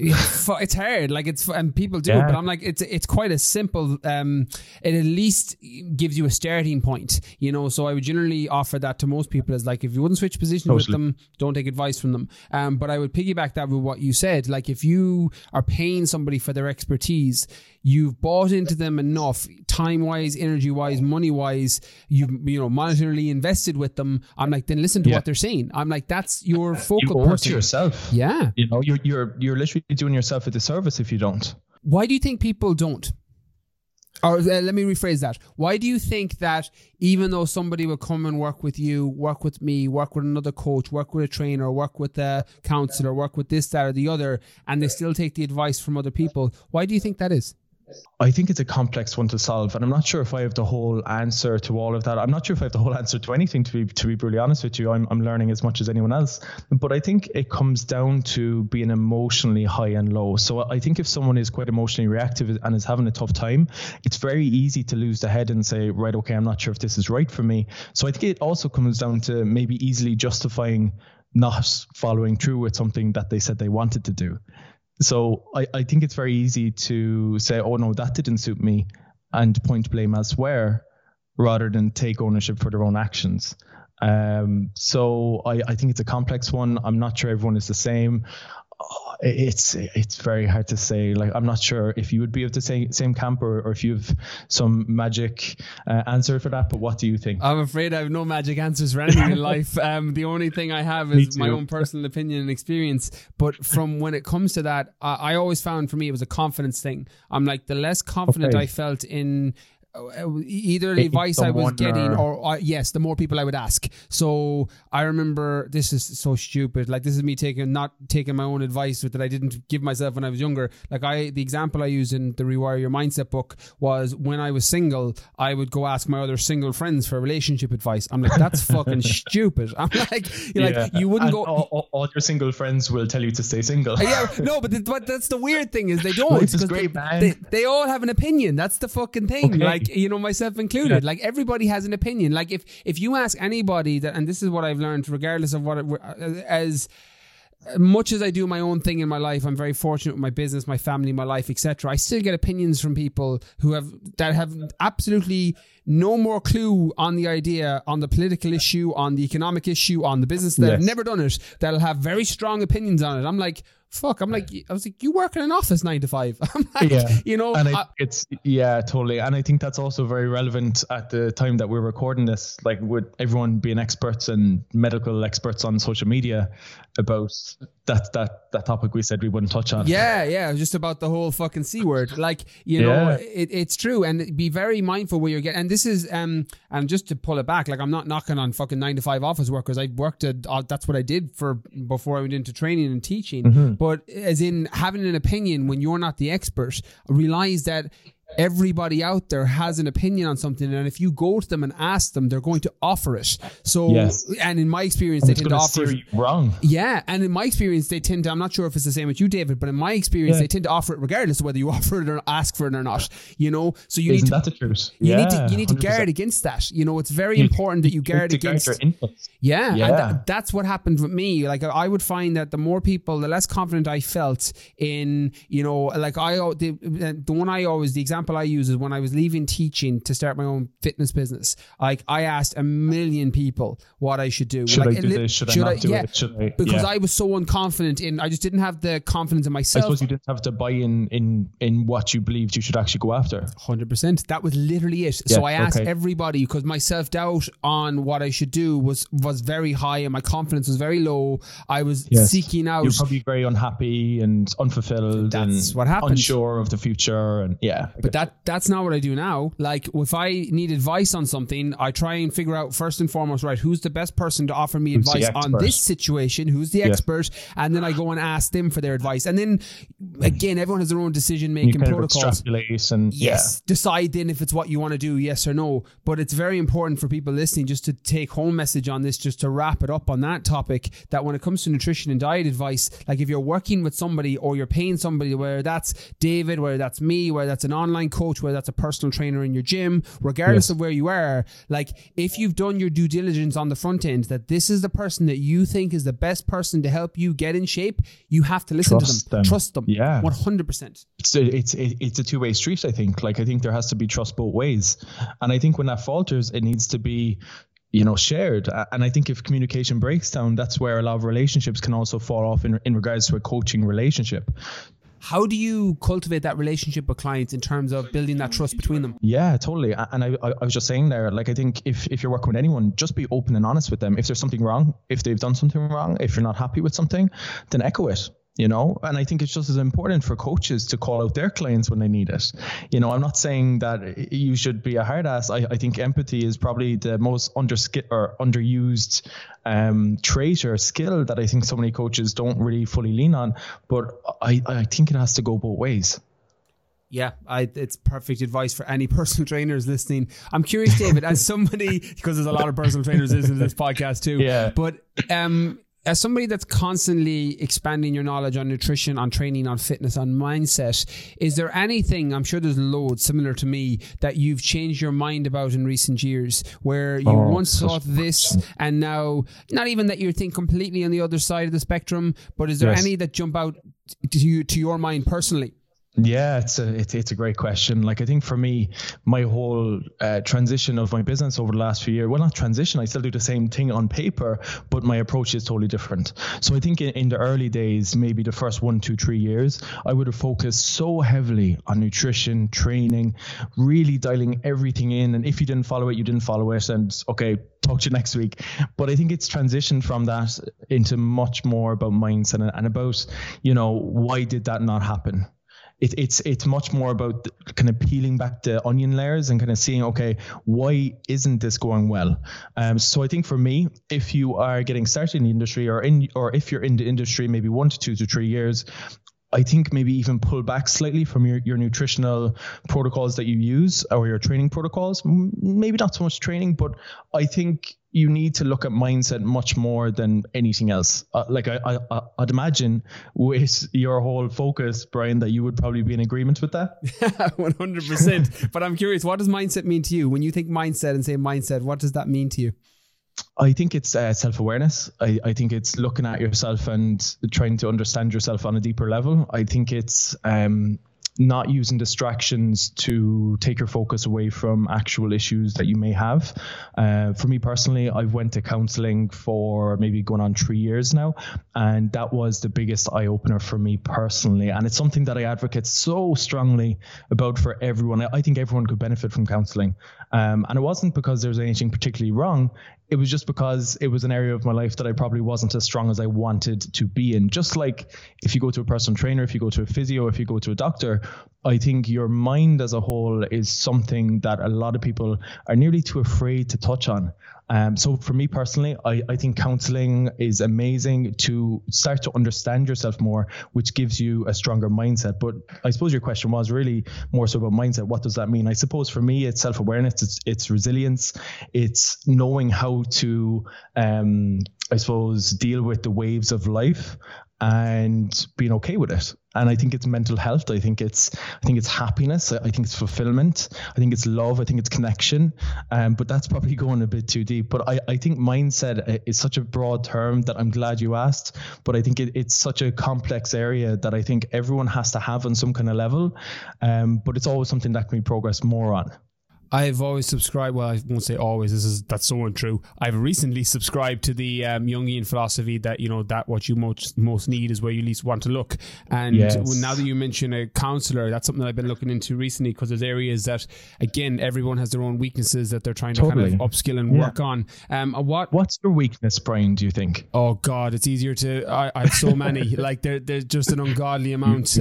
It's hard. Like, and people do it, but I'm like, it's quite a simple. It at least gives you a starting point. You know, so I would generally offer that to most people as like, if you wouldn't switch positions with them, don't take advice from them. But I would piggyback that with what you said. Like, if you are paying somebody for their expertise, you've bought into them enough, time-wise, energy-wise, money-wise, you've, you know, monetarily invested with them. I'm like, then listen to what they're saying. I'm like, that's your focal person. To yourself. Yeah. You know, you're literally doing yourself a disservice if you don't. Why do you think people don't? Or let me rephrase that. Why do you think that even though somebody will come and work with you, work with me, work with another coach, work with a trainer, work with a counselor, work with this, that, or the other, and they still take the advice from other people, why do you think that is? I think it's a complex one to solve, and I'm not sure if I have the whole answer to all of that. I'm not sure if I have the whole answer to anything, to be brutally honest with you. I'm learning as much as anyone else, but I think it comes down to being emotionally high and low. So I think if someone is quite emotionally reactive and is having a tough time, it's very easy to lose the head and say, right, okay, I'm not sure if this is right for me. So I think it also comes down to maybe easily justifying not following through with something that they said they wanted to do. So I think it's very easy to say, oh no, that didn't suit me, and point blame elsewhere rather than take ownership for their own actions. So I think it's a complex one. I'm not sure everyone is the same. It's very hard to say. Like, I'm not sure if you would be of the same camp or if you have some magic answer for that. But what do you think? I'm afraid I have no magic answers for anything in life. The only thing I have is my own personal opinion and experience. But from when it comes to that, I always found for me it was a confidence thing. I'm like, the less confident I felt in either the advice I was getting or yes, the more people I would ask. So I remember, this is so stupid, like this is me not taking my own advice that I didn't give myself when I was younger. Like the example I used in the Rewire Your Mindset book was when I was single, I would go ask my other single friends for relationship advice. I'm like, that's fucking stupid. I'm like, you wouldn't go. All your single friends will tell you to stay single. Yeah, no, but that's the weird thing is they don't. This is great, man. They all have an opinion. That's the fucking thing. Okay. Like, myself included. Like, everybody has an opinion. Like, if you ask anybody that, and this is what I've learned, regardless of as much as I do my own thing in my life, I'm very fortunate with my business, my family, my life, etc. I still get opinions from people that have absolutely no more clue on the idea, on the political issue, on the economic issue, on the business, that have never done it, that'll have very strong opinions on it. I'm like, fuck, I was like, you work in an office 9 to 5. I'm like, and it's totally. And I think that's also very relevant at the time that we're recording this, like with everyone being experts and medical experts on social media about that topic we said we wouldn't touch on. Yeah, just about the whole fucking C word. Like, it's true, and be very mindful where you're getting. And this is, and just to pull it back, like, I'm not knocking on fucking 9 to 5 office workers. I worked that's what I did before I went into training and teaching. Mm-hmm. But as in having an opinion when you're not the expert, realize that everybody out there has an opinion on something, and if you go to them and ask them, they're going to offer it. So, and in my experience, they tend to offer it wrong. Yeah, and in my experience, they tend to. I'm not sure if it's the same with you, David, but in my experience, they tend to offer it regardless of whether you offer it or ask for it or not. So you Isn't that the truth? You need to guard against that. It's very important that you guard against. Your inputs. And that's what happened with me. Like, I would find that the more people, the less confident I felt in. Like the one I always the example I use is when I was leaving teaching to start my own fitness business. Like, I asked a million people what I should do. Should I do this? Should I not do it? Because I was so unconfident I just didn't have the confidence in myself. I suppose you didn't have to buy in what you believed you should actually go after. 100%. That was literally it. So I asked everybody, because my self-doubt on what I should do was very high and my confidence was very low. I was seeking out. You're probably very unhappy and unfulfilled. That's what happened. Unsure of the future. And but that's not what I do now. Like, if I need advice on something, I try and figure out first and foremost, right, who's the best person to offer me advice on this situation, who's the expert, and then I go and ask them for their advice. And then again, everyone has their own decision making protocols. And decide then if it's what you want to do, yes or no. But it's very important for people listening just to take home message on this, just to wrap it up on that topic, that when it comes to nutrition and diet advice, like, if you're working with somebody or you're paying somebody, whether that's David, whether that's me, whether that's an online coach, whether that's a personal trainer in your gym, regardless of where you are, like, if you've done your due diligence on the front end that this is the person that you think is the best person to help you get in shape, you have to listen to them. Trust them. 100%. It's a two-way street, I think. Like, I think there has to be trust both ways, and I think when that falters, it needs to be shared. And I think if communication breaks down, that's where a lot of relationships can also fall off in regards to a coaching relationship. How do you cultivate that relationship with clients in terms of building that trust between them? Yeah, totally. And I was just saying there, like, I think if you're working with anyone, just be open and honest with them. If there's something wrong, if they've done something wrong, if you're not happy with something, then echo it. And I think it's just as important for coaches to call out their clients when they need it. I'm not saying that you should be a hard ass. I think empathy is probably the most underused trait or skill that I think so many coaches don't really fully lean on. But I think it has to go both ways. Yeah, it's perfect advice for any personal trainers listening. I'm curious, David, as somebody, because there's a lot of personal trainers listening to this podcast too. Yeah. But as somebody that's constantly expanding your knowledge on nutrition, on training, on fitness, on mindset, is there anything, I'm sure there's loads similar to me, that you've changed your mind about in recent years, where you once thought this and now, not even that you think completely on the other side of the spectrum, but is there any that jump out to your mind personally? Yeah, it's a great question. Like, I think for me, my whole transition of my business over the last few years, well, not transition, I still do the same thing on paper, but my approach is totally different. So I think in the early days, maybe the first 1, 2, 3 years, I would have focused so heavily on nutrition, training, really dialing everything in. And if you didn't follow it, you didn't follow it. And okay, talk to you next week. But I think it's transitioned from that into much more about mindset and about, why did that not happen? It's much more about kind of peeling back the onion layers and kind of seeing, okay, why isn't this going well? So I think for me, if you are getting started in the industry or if you're in the industry, maybe 1 to 2 to 3 years, I think maybe even pull back slightly from your nutritional protocols that you use or your training protocols. Maybe not so much training, but I think you need to look at mindset much more than anything else. I'd imagine with your whole focus, Brian, that you would probably be in agreement with that. 100%. But I'm curious, what does mindset mean to you? When you think mindset and say mindset, what does that mean to you? I think it's self-awareness. I think it's looking at yourself and trying to understand yourself on a deeper level. I think it's not using distractions to take your focus away from actual issues that you may have. For me personally, I've went to counseling for maybe going on 3 years now, and that was the biggest eye-opener for me personally. And it's something that I advocate so strongly about for everyone. I think everyone could benefit from counseling. And it wasn't because there was anything particularly wrong. It was just because it was an area of my life that I probably wasn't as strong as I wanted to be in. Just like if you go to a personal trainer, if you go to a physio, if you go to a doctor, I think your mind as a whole is something that a lot of people are nearly too afraid to touch on. So for me personally, I think counseling is amazing to start to understand yourself more, which gives you a stronger mindset. But I suppose your question was really more so about mindset. What does that mean? I suppose for me, it's self-awareness, it's resilience, it's knowing how to, I suppose, deal with the waves of life and being okay with it. And I think it's mental health. I think it's happiness. I think it's fulfillment. I think it's love. I think it's connection. But that's probably going a bit too deep. But I think mindset is such a broad term that I'm glad you asked. But I think it's such a complex area that I think everyone has to have on some kind of level. But it's always something that can be progressed more on. I've always subscribed, well, I won't say always, that's so untrue. I've recently subscribed to the Jungian philosophy that, that what you most need is where you least want to look. And now that you mention a counselor, that's something that I've been looking into recently, because there's areas that, again, everyone has their own weaknesses that they're trying to kind of upskill and work on. What's your weakness, Brian, do you think? Oh, God, it's easier to, I have so many, like there's just an ungodly amount.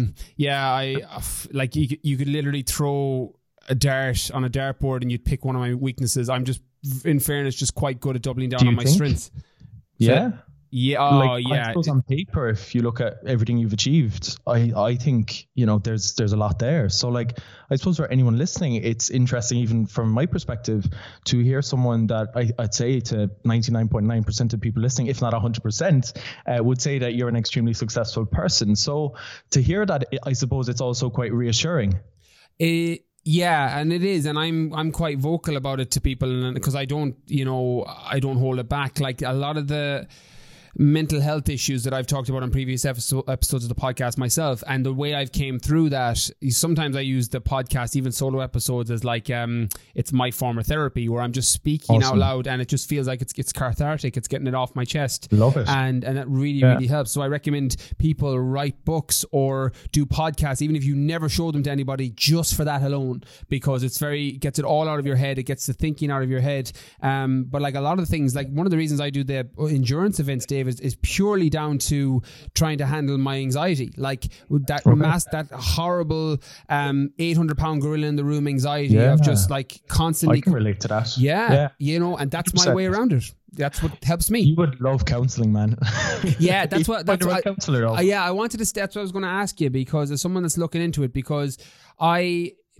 You could literally throw a dart on a dartboard and you'd pick one of my weaknesses. I'm just, in fairness, just quite good at doubling down on my strengths. Yeah. Yeah. I suppose on paper, if you look at everything you've achieved, I think, there's a lot there. So I suppose for anyone listening, it's interesting, even from my perspective, to hear someone that I'd say to 99.9% of people listening, if not 100%, would say that you're an extremely successful person. So to hear that, I suppose it's also quite reassuring. Yeah, and it is, and I'm quite vocal about it to people, because I don't hold it back. Like a lot of the mental health issues that I've talked about on previous episodes of the podcast myself, and the way I've came through that is sometimes I use the podcast, even solo episodes, as like it's my form of therapy, where I'm just speaking out loud, and it just feels like it's cathartic. It's getting it off my chest. Love it. And that really helps. So I recommend people write books or do podcasts, even if you never show them to anybody, just for that alone, because it gets it all out of your head. It gets the thinking out of your head. But like a lot of the things, like one of the reasons I do the endurance events, Dave, is purely down to trying to handle my anxiety, like that horrible 800-pound gorilla in the room anxiety of just like constantly. I can relate to that. And that's 100%. My way around it. That's what helps me. You would love counselling, man. Yeah, that's what counselor. I wanted to. That's what I was going to ask you, because as someone that's looking into it, because I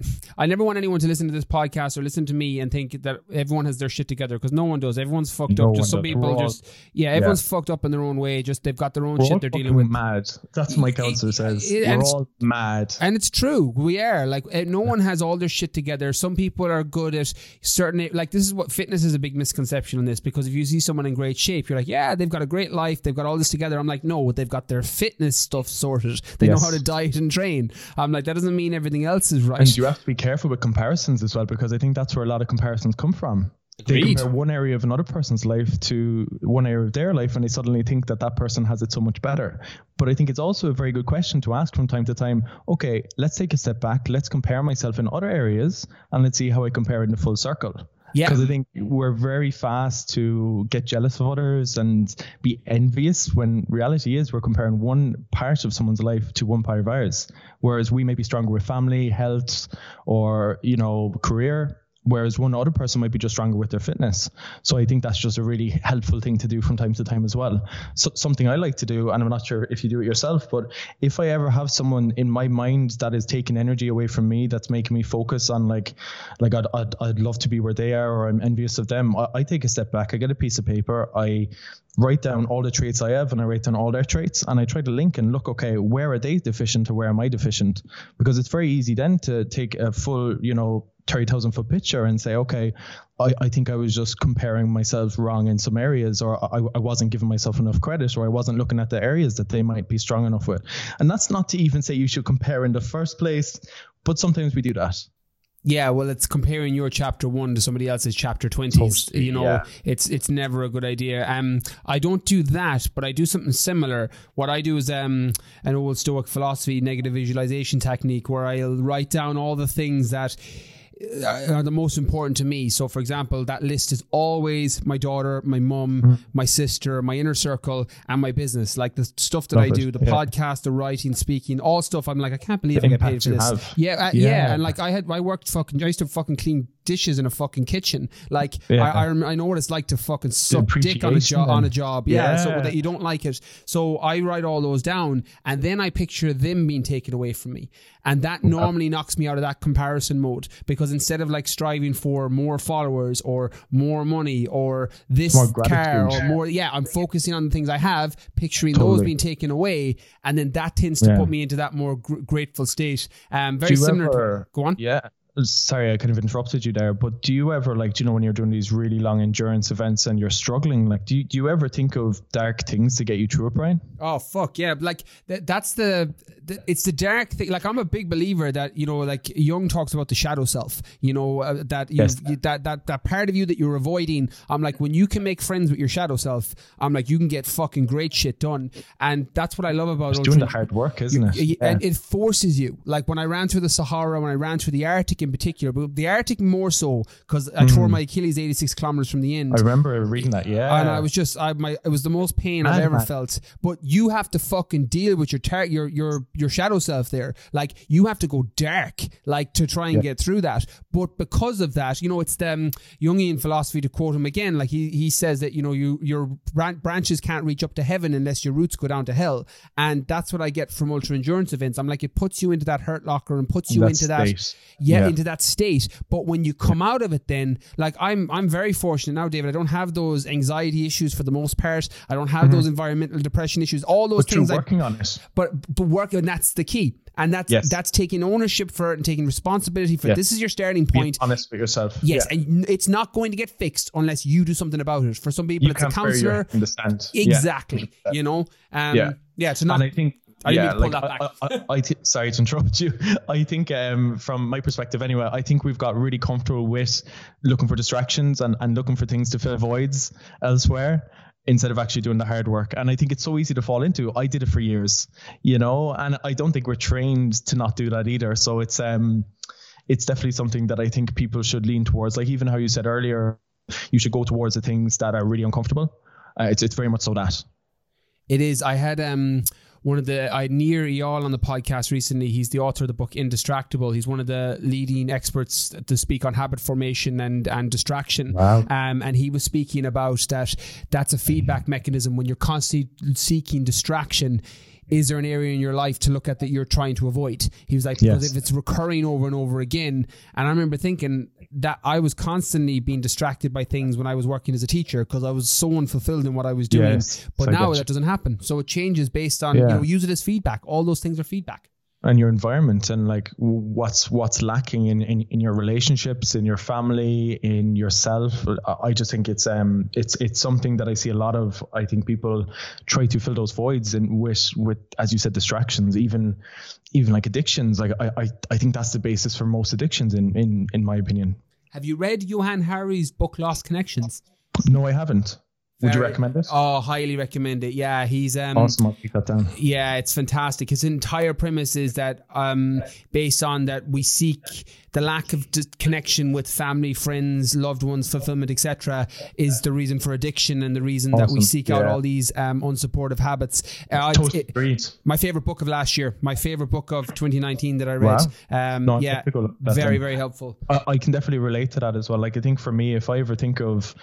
I never want anyone to listen to this podcast or listen to me and think that everyone has their shit together, because no one does. Everyone's fucked up. Just some people everyone's fucked up in their own way. Just they've got their own shit they're dealing with. Mad. That's what my counselor says. We're all mad. And it's true. We are. Like, no one has all their shit together. Some people are good at certain, like, this is what fitness is a big misconception on this, because if you see someone in great shape, you're like, yeah, they've got a great life. They've got all this together. I'm like, no, they've got their fitness stuff sorted. They know how to diet and train. I'm like, that doesn't mean everything else is right. And you have to be careful with comparisons as well, because I think that's where a lot of comparisons come from. They compare one area of another person's life to one area of their life, and they suddenly think that that person has it so much better. But I think it's also a very good question to ask from time to time. Okay, let's take a step back. Let's compare myself in other areas, and let's see how I compare in the full circle. Yeah. Because I think we're very fast to get jealous of others and be envious, when reality is we're comparing one part of someone's life to one part of ours. Whereas we may be stronger with family, health, or, career, whereas one other person might be just stronger with their fitness. So I think that's just a really helpful thing to do from time to time as well. So something I like to do, and I'm not sure if you do it yourself, but if I ever have someone in my mind that is taking energy away from me, that's making me focus on like I'd love to be where they are, or I'm envious of them, I take a step back. I get a piece of paper, I write down all the traits I have, and I write down all their traits, and I try to link and look, okay, where are they deficient or where am I deficient? Because it's very easy then to take a full, 30,000 foot picture and say, okay, I think I was just comparing myself wrong in some areas, or I wasn't giving myself enough credit, or I wasn't looking at the areas that they might be strong enough with. And that's not to even say you should compare in the first place, but sometimes we do that. Yeah, well, it's comparing your chapter 1 to somebody else's chapter 20. Totally, it's never a good idea. I don't do that, but I do something similar. What I do is an old Stoic philosophy, negative visualization technique, where I'll write down all the things that are the most important to me. So, for example, that list is always my daughter, my mum, my sister, my inner circle, and my business. Like the stuff that I do, the podcast, the writing, speaking, all stuff. I'm like, I can't believe I get paid for this. Yeah. And like I used to fucking clean dishes in a fucking kitchen. Like I know what it's like to fucking suck dick on a job. So that you don't like it. So I write all those down, and then I picture them being taken away from me. And that normally knocks me out of that comparison mode, because instead of like striving for more followers or more money or this car or more, I'm focusing on the things I have, picturing those being taken away, and then that tends to put me into that more grateful state. Very similar. Go on. Yeah. Sorry, I kind of interrupted you there, but do you ever, like, when you're doing these really long endurance events and you're struggling, like, do you ever think of dark things to get you through it, Brian? Oh, fuck yeah. Like, that's it's the dark thing. Like, I'm a big believer that, like Jung talks about the shadow self, that part of you that you're avoiding. I'm like, when you can make friends with your shadow self, I'm like, you can get fucking great shit done. And that's what I love about doing the hard work, isn't it? And it forces you. Like, when I ran through the Sahara, when I ran through the Arctic in particular, but the Arctic more so, because I tore my Achilles 86 kilometers from the end. I remember reading that, and I was just, it was the most pain I've ever felt. But you have to fucking deal with your shadow self there. Like, you have to go dark, like, to try and get through that. But because of that, it's the Jungian philosophy, to quote him again, like he says that, your branches can't reach up to heaven unless your roots go down to hell. And that's what I get from ultra endurance events. I'm like, it puts you into that hurt locker and puts you into that into that state. But when you come out of it, then, like, I'm very fortunate now, David. I don't have those anxiety issues for the most part. I don't have those environmental depression issues. All those things. You're working on it. But working, that's the key. And that's taking ownership for it and taking responsibility for it. This is your starting point. Be honest with yourself. Yes, and it's not going to get fixed unless you do something about it. For some people, it's a counselor. Understand exactly. To not. And I think. Sorry to interrupt you. I think from my perspective anyway, I think we've got really comfortable with looking for distractions and looking for things to fill voids elsewhere, instead of actually doing the hard work. And I think it's so easy to fall into. I did it for years, and I don't think we're trained to not do that either. So it's definitely something that I think people should lean towards. Like, even how you said earlier, you should go towards the things that are really uncomfortable. It's very much so that. It is. I had I had Nir Eyal on the podcast recently. He's the author of the book Indistractable. He's one of the leading experts to speak on habit formation and distraction. Wow. And he was speaking about that's a feedback mechanism. When you're constantly seeking distraction, is there an area in your life to look at that you're trying to avoid? He was like, because if it's recurring over and over again, and I remember thinking that I was constantly being distracted by things when I was working as a teacher because I was so unfulfilled in what I was doing. But now that doesn't happen. So it changes based on, use it as feedback. All those things are feedback. And your environment, and like what's lacking in your relationships, in your family, in yourself. I just think it's something that I see a lot of. I think people try to fill those voids and with as you said, distractions, even like addictions. Like I think that's the basis for most addictions in my opinion. Have you read Johann Hari's book Lost Connections? No, I haven't. Would you recommend it? Oh, highly recommend it. Yeah, he's awesome. I'll keep that down. Yeah, it's fantastic. His entire premise is that based on that we seek the lack of connection with family, friends, loved ones, fulfillment, etc., is the reason for addiction and the reason that we seek out all these unsupportive habits. My favorite book of last year, my favorite book of 2019 that I read. Wow. Very, very helpful. I can definitely relate to that as well. Like I think for me, if I ever think of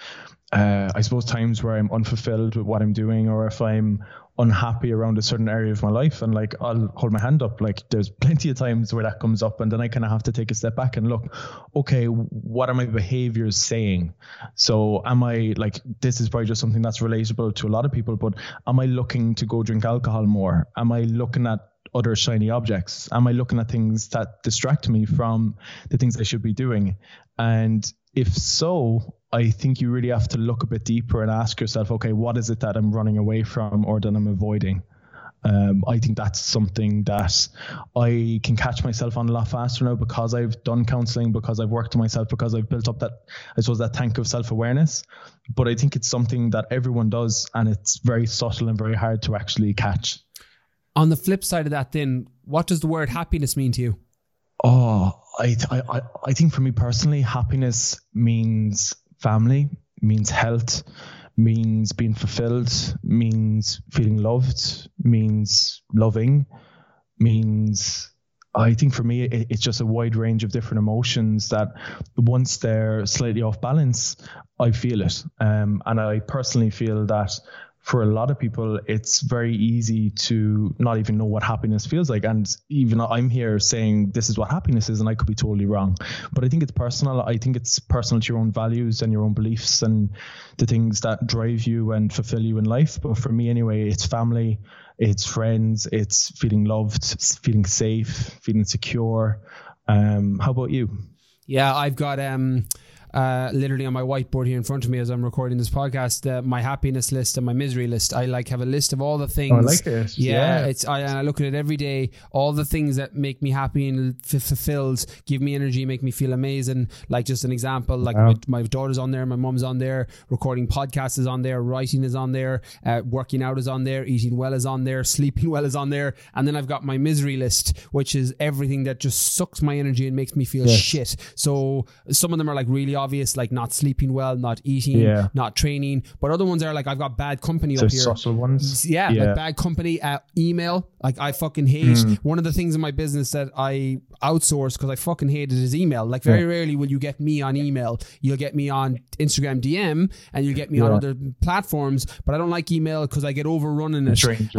I suppose times where I'm unfulfilled with what I'm doing, or if I'm unhappy around a certain area of my life, and like I'll hold my hand up, like there's plenty of times where that comes up, and then I kind of have to take a step back and look, okay, what are my behaviors saying? So am I, like, this is probably just something that's relatable to a lot of people, but am I looking to go drink alcohol more? Am I looking at other shiny objects? Am I looking at things that distract me from the things I should be doing? And if so, I think you really have to look a bit deeper and ask yourself, okay, what is it that I'm running away from or that I'm avoiding? I think that's something that I can catch myself on a lot faster now because I've done counseling, because I've worked on myself, because I've built up that tank of self-awareness. But I think it's something that everyone does, and it's very subtle and very hard to actually catch. On the flip side of that then, what does the word happiness mean to you? Oh, I think for me personally, happiness means family, means health, means being fulfilled, means feeling loved, means loving, means, I think for me, it's just a wide range of different emotions that once they're slightly off balance, I feel it. And I personally feel that for a lot of people, it's very easy to not even know what happiness feels like. And even I'm here saying this is what happiness is, and I could be totally wrong. But I think it's personal. I think it's personal to your own values and your own beliefs and the things that drive you and fulfill you in life. But for me anyway, it's family, it's friends, it's feeling loved, feeling safe, feeling secure. How about you? Yeah, I've got literally on my whiteboard here in front of me as I'm recording this podcast, my happiness list and my misery list. I like have a list of all the things. Oh, I like it. Yeah. I look at it every day. All the things that make me happy and fulfilled, give me energy, make me feel amazing. Like just an example, like my daughter's on there, my mom's on there, recording podcasts is on there, writing is on there, working out is on there, eating well is on there, sleeping well is on there. And then I've got my misery list, which is everything that just sucks my energy and makes me feel shit. So some of them are like really obvious, like not sleeping well, not eating, not training, but other ones are like I've got bad company up here. Subtle ones. Like bad company, email. Like I fucking hate one of the things in my business that I outsource because I fucking hate it is email. Like very rarely will you get me on email. You'll get me on Instagram DM and you'll get me on other platforms, but I don't like email because I get overrun in it.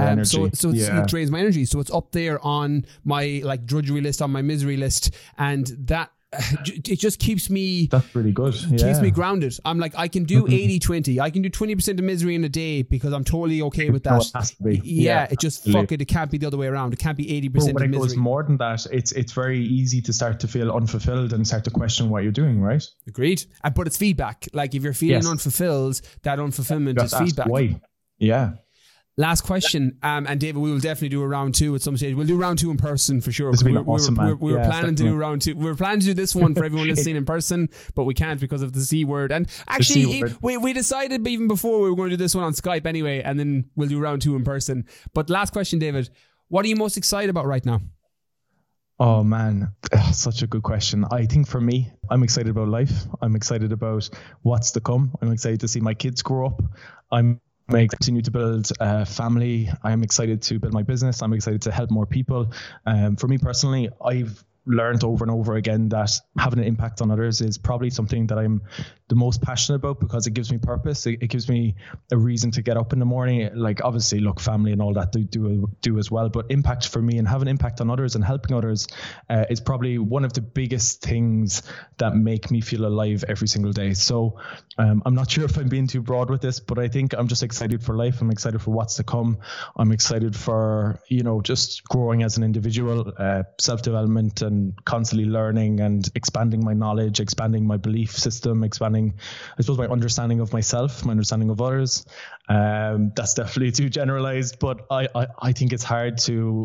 It drains my energy. So it's up there on my like drudgery list, on my misery list, and that it just keeps me, that's really good. Keeps me grounded. I'm like, I can do 80-20. I can do 20% of misery in a day because I'm totally okay with that. It has to be. It just fuck it. It can't be the other way around. It can't be 80% of misery. When it goes more than that, it's very easy to start to feel unfulfilled and start to question what you're doing, right? Agreed. But it's feedback. Like if you're feeling unfulfilled, that unfulfillment is feedback. Why? Yeah. Last question, and David, we will definitely do a round two at some stage. We'll do round two in person for sure. We were planning to do round two. We were planning to do this one for everyone listening in person, but we can't because of the C word. And actually, we decided even before we were going to do this one on Skype anyway, and then we'll do round two in person. But last question, David, what are you most excited about right now? Oh man, such a good question. I think for me, I'm excited about life. I'm excited about what's to come. I'm excited to see my kids grow up. I continue to build a family. I'm excited to build my business. I'm excited to help more people. For me personally, I've learned over and over again that having an impact on others is probably something that I'm the most passionate about, because it gives me purpose. It gives me a reason to get up in the morning. Like, obviously, look, family and all that do as well, but impact for me and having impact on others and helping others is probably one of the biggest things that make me feel alive every single day. So I'm not sure if I'm being too broad with this, but I think I'm just excited for life. I'm excited for what's to come. I'm excited for, just growing as an individual, self-development, and constantly learning and expanding my knowledge, expanding my belief system, expanding, I suppose, my understanding of myself, my understanding of others. That's definitely too generalized, but I think it's hard to,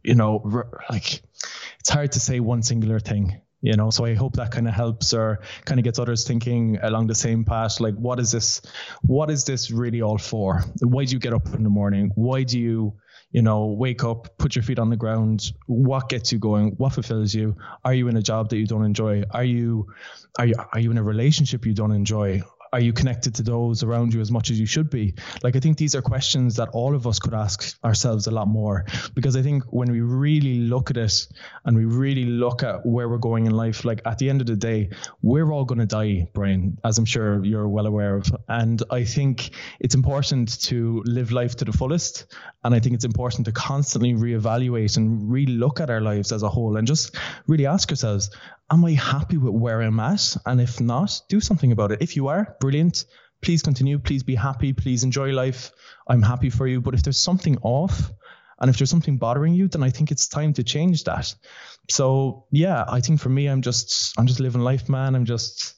it's hard to say one singular thing. So I hope that kind of helps or kind of gets others thinking along the same path. Like, what is this really all for? Why do you get up in the morning? Why do you, wake up, put your feet on the ground? What gets you going? What fulfills you? Are you in a job that you don't enjoy? Are you in a relationship you don't enjoy? Are you connected to those around you as much as you should be? Like, I think these are questions that all of us could ask ourselves a lot more, because I think when we really look at it and we really look at where we're going in life, like, at the end of the day, we're all going to die, Brian, as I'm sure you're well aware of. And I think it's important to live life to the fullest. And I think it's important to constantly reevaluate and re-look at our lives as a whole and just really ask ourselves, am I happy with where I'm at? And if not, do something about it. If you are, brilliant. Please continue. Please be happy. Please enjoy life. I'm happy for you. But if there's something off and if there's something bothering you, then I think it's time to change that. So yeah, I think for me, I'm just living life, man. I'm just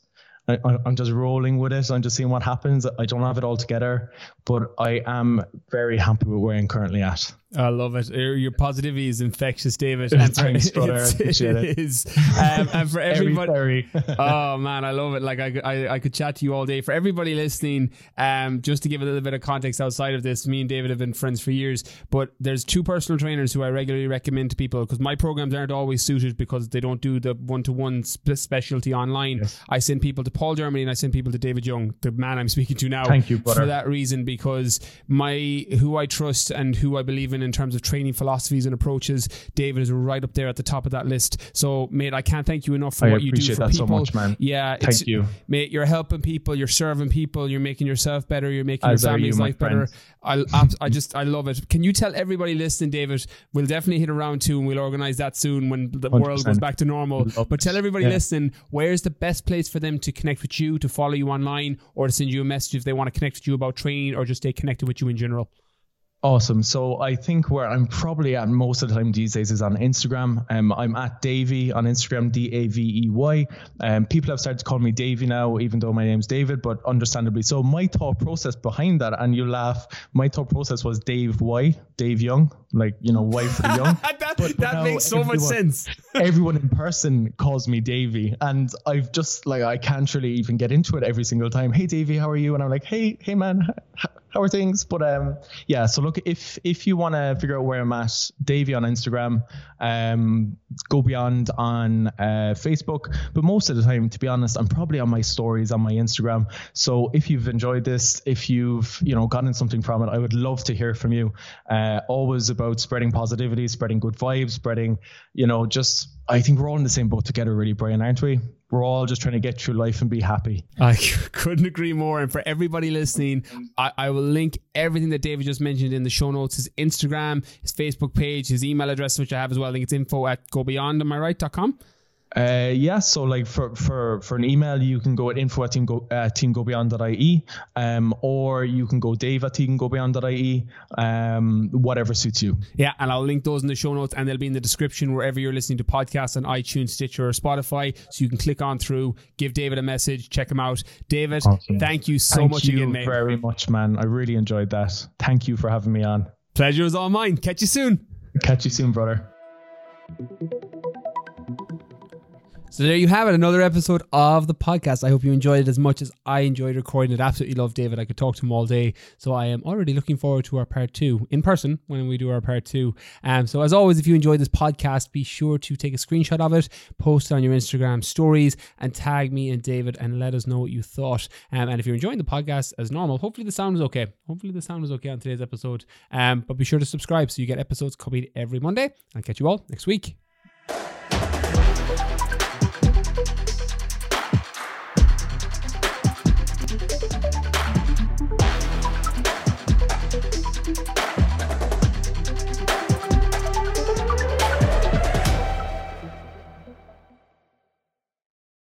rolling with it. I'm just seeing what happens. I don't have it all together, but I am very happy with where I'm currently at. I love it. Your positivity is infectious, David. Thanks, brother. I appreciate it. It is. And for everybody, oh man, I love it. Like, I could chat to you all day. For everybody listening, just to give a little bit of context outside of this, me and David have been friends for years, but there's two personal trainers who I regularly recommend to people, because my programs aren't always suited because they don't do the one-to-one specialty online. Yes. I send people to Paul Germany and I send people to David Young, the man I'm speaking to now. Thank you, brother. For that reason, because who I trust and who I believe in terms of training philosophies and approaches, David is right up there at the top of that list. So, mate, I can't thank you enough for what you do for people. I appreciate that so much, man. Yeah, thank you, mate. You're helping people, you're serving people, you're making yourself better, you're making your family's life better. I love it. Can you tell everybody listening, David? We'll definitely hit a round 2 and we'll organise that soon when the 100%. World goes back to normal. But tell everybody listening, where's the best place for them to connect with you, to follow you online, or to send you a message if they want to connect with you about training or just stay connected with you in general? Awesome. So I think where I'm probably at most of the time these days is on Instagram. I'm at Davey on Instagram, Davey. People have started to call me Davey now, even though my name's David, but understandably so. My thought process behind that, and you laugh, my thought process was Dave Young, like, Y for the young. that makes so much sense. Everyone in person calls me Davey, and I've just, like, I can't really even get into it every single time. Hey Davey, how are you? And I'm like, hey man, how are things? But yeah, so look, if you want to figure out where I'm at, Davey on Instagram, Go Beyond on Facebook. But most of the time, to be honest, I'm probably on my stories on my Instagram. So if you've enjoyed this, if you've gotten something from it, I would love to hear from you. Always about spreading positivity, spreading good vibes, spreading, just, I think we're all in the same boat together, really, Brian, aren't we? We're all just trying to get through life and be happy. I couldn't agree more. And for everybody listening, I will link everything that David just mentioned in the show notes: his Instagram, his Facebook page, his email address, which I have as well. I think it's info@gobeyond, am I right, .com? Yeah, so like for an email, you can go at info@teamgobeyond.ie, or you can go dave@teamgobeyond.ie, whatever suits you. Yeah, and I'll link those in the show notes, and they'll be in the description wherever you're listening to podcasts on iTunes, Stitcher, or Spotify, so you can click on through, give David a message, check him out. David, awesome. Thank you so much again, mate. Thank you very much, man. I really enjoyed that. Thank you for having me on. Pleasure is all mine. Catch you soon. Catch you soon, brother. So there you have it, another episode of the podcast. I hope you enjoyed it as much as I enjoyed recording it. Absolutely love David. I could talk to him all day. So I am already looking forward to our part 2 in person when we do our part 2. So as always, if you enjoyed this podcast, be sure to take a screenshot of it, post it on your Instagram stories, and tag me and David and let us know what you thought. And if you're enjoying the podcast as normal, hopefully the sound is okay. Hopefully the sound is okay on today's episode. But be sure to subscribe so you get episodes copied every Monday. I'll catch you all next week.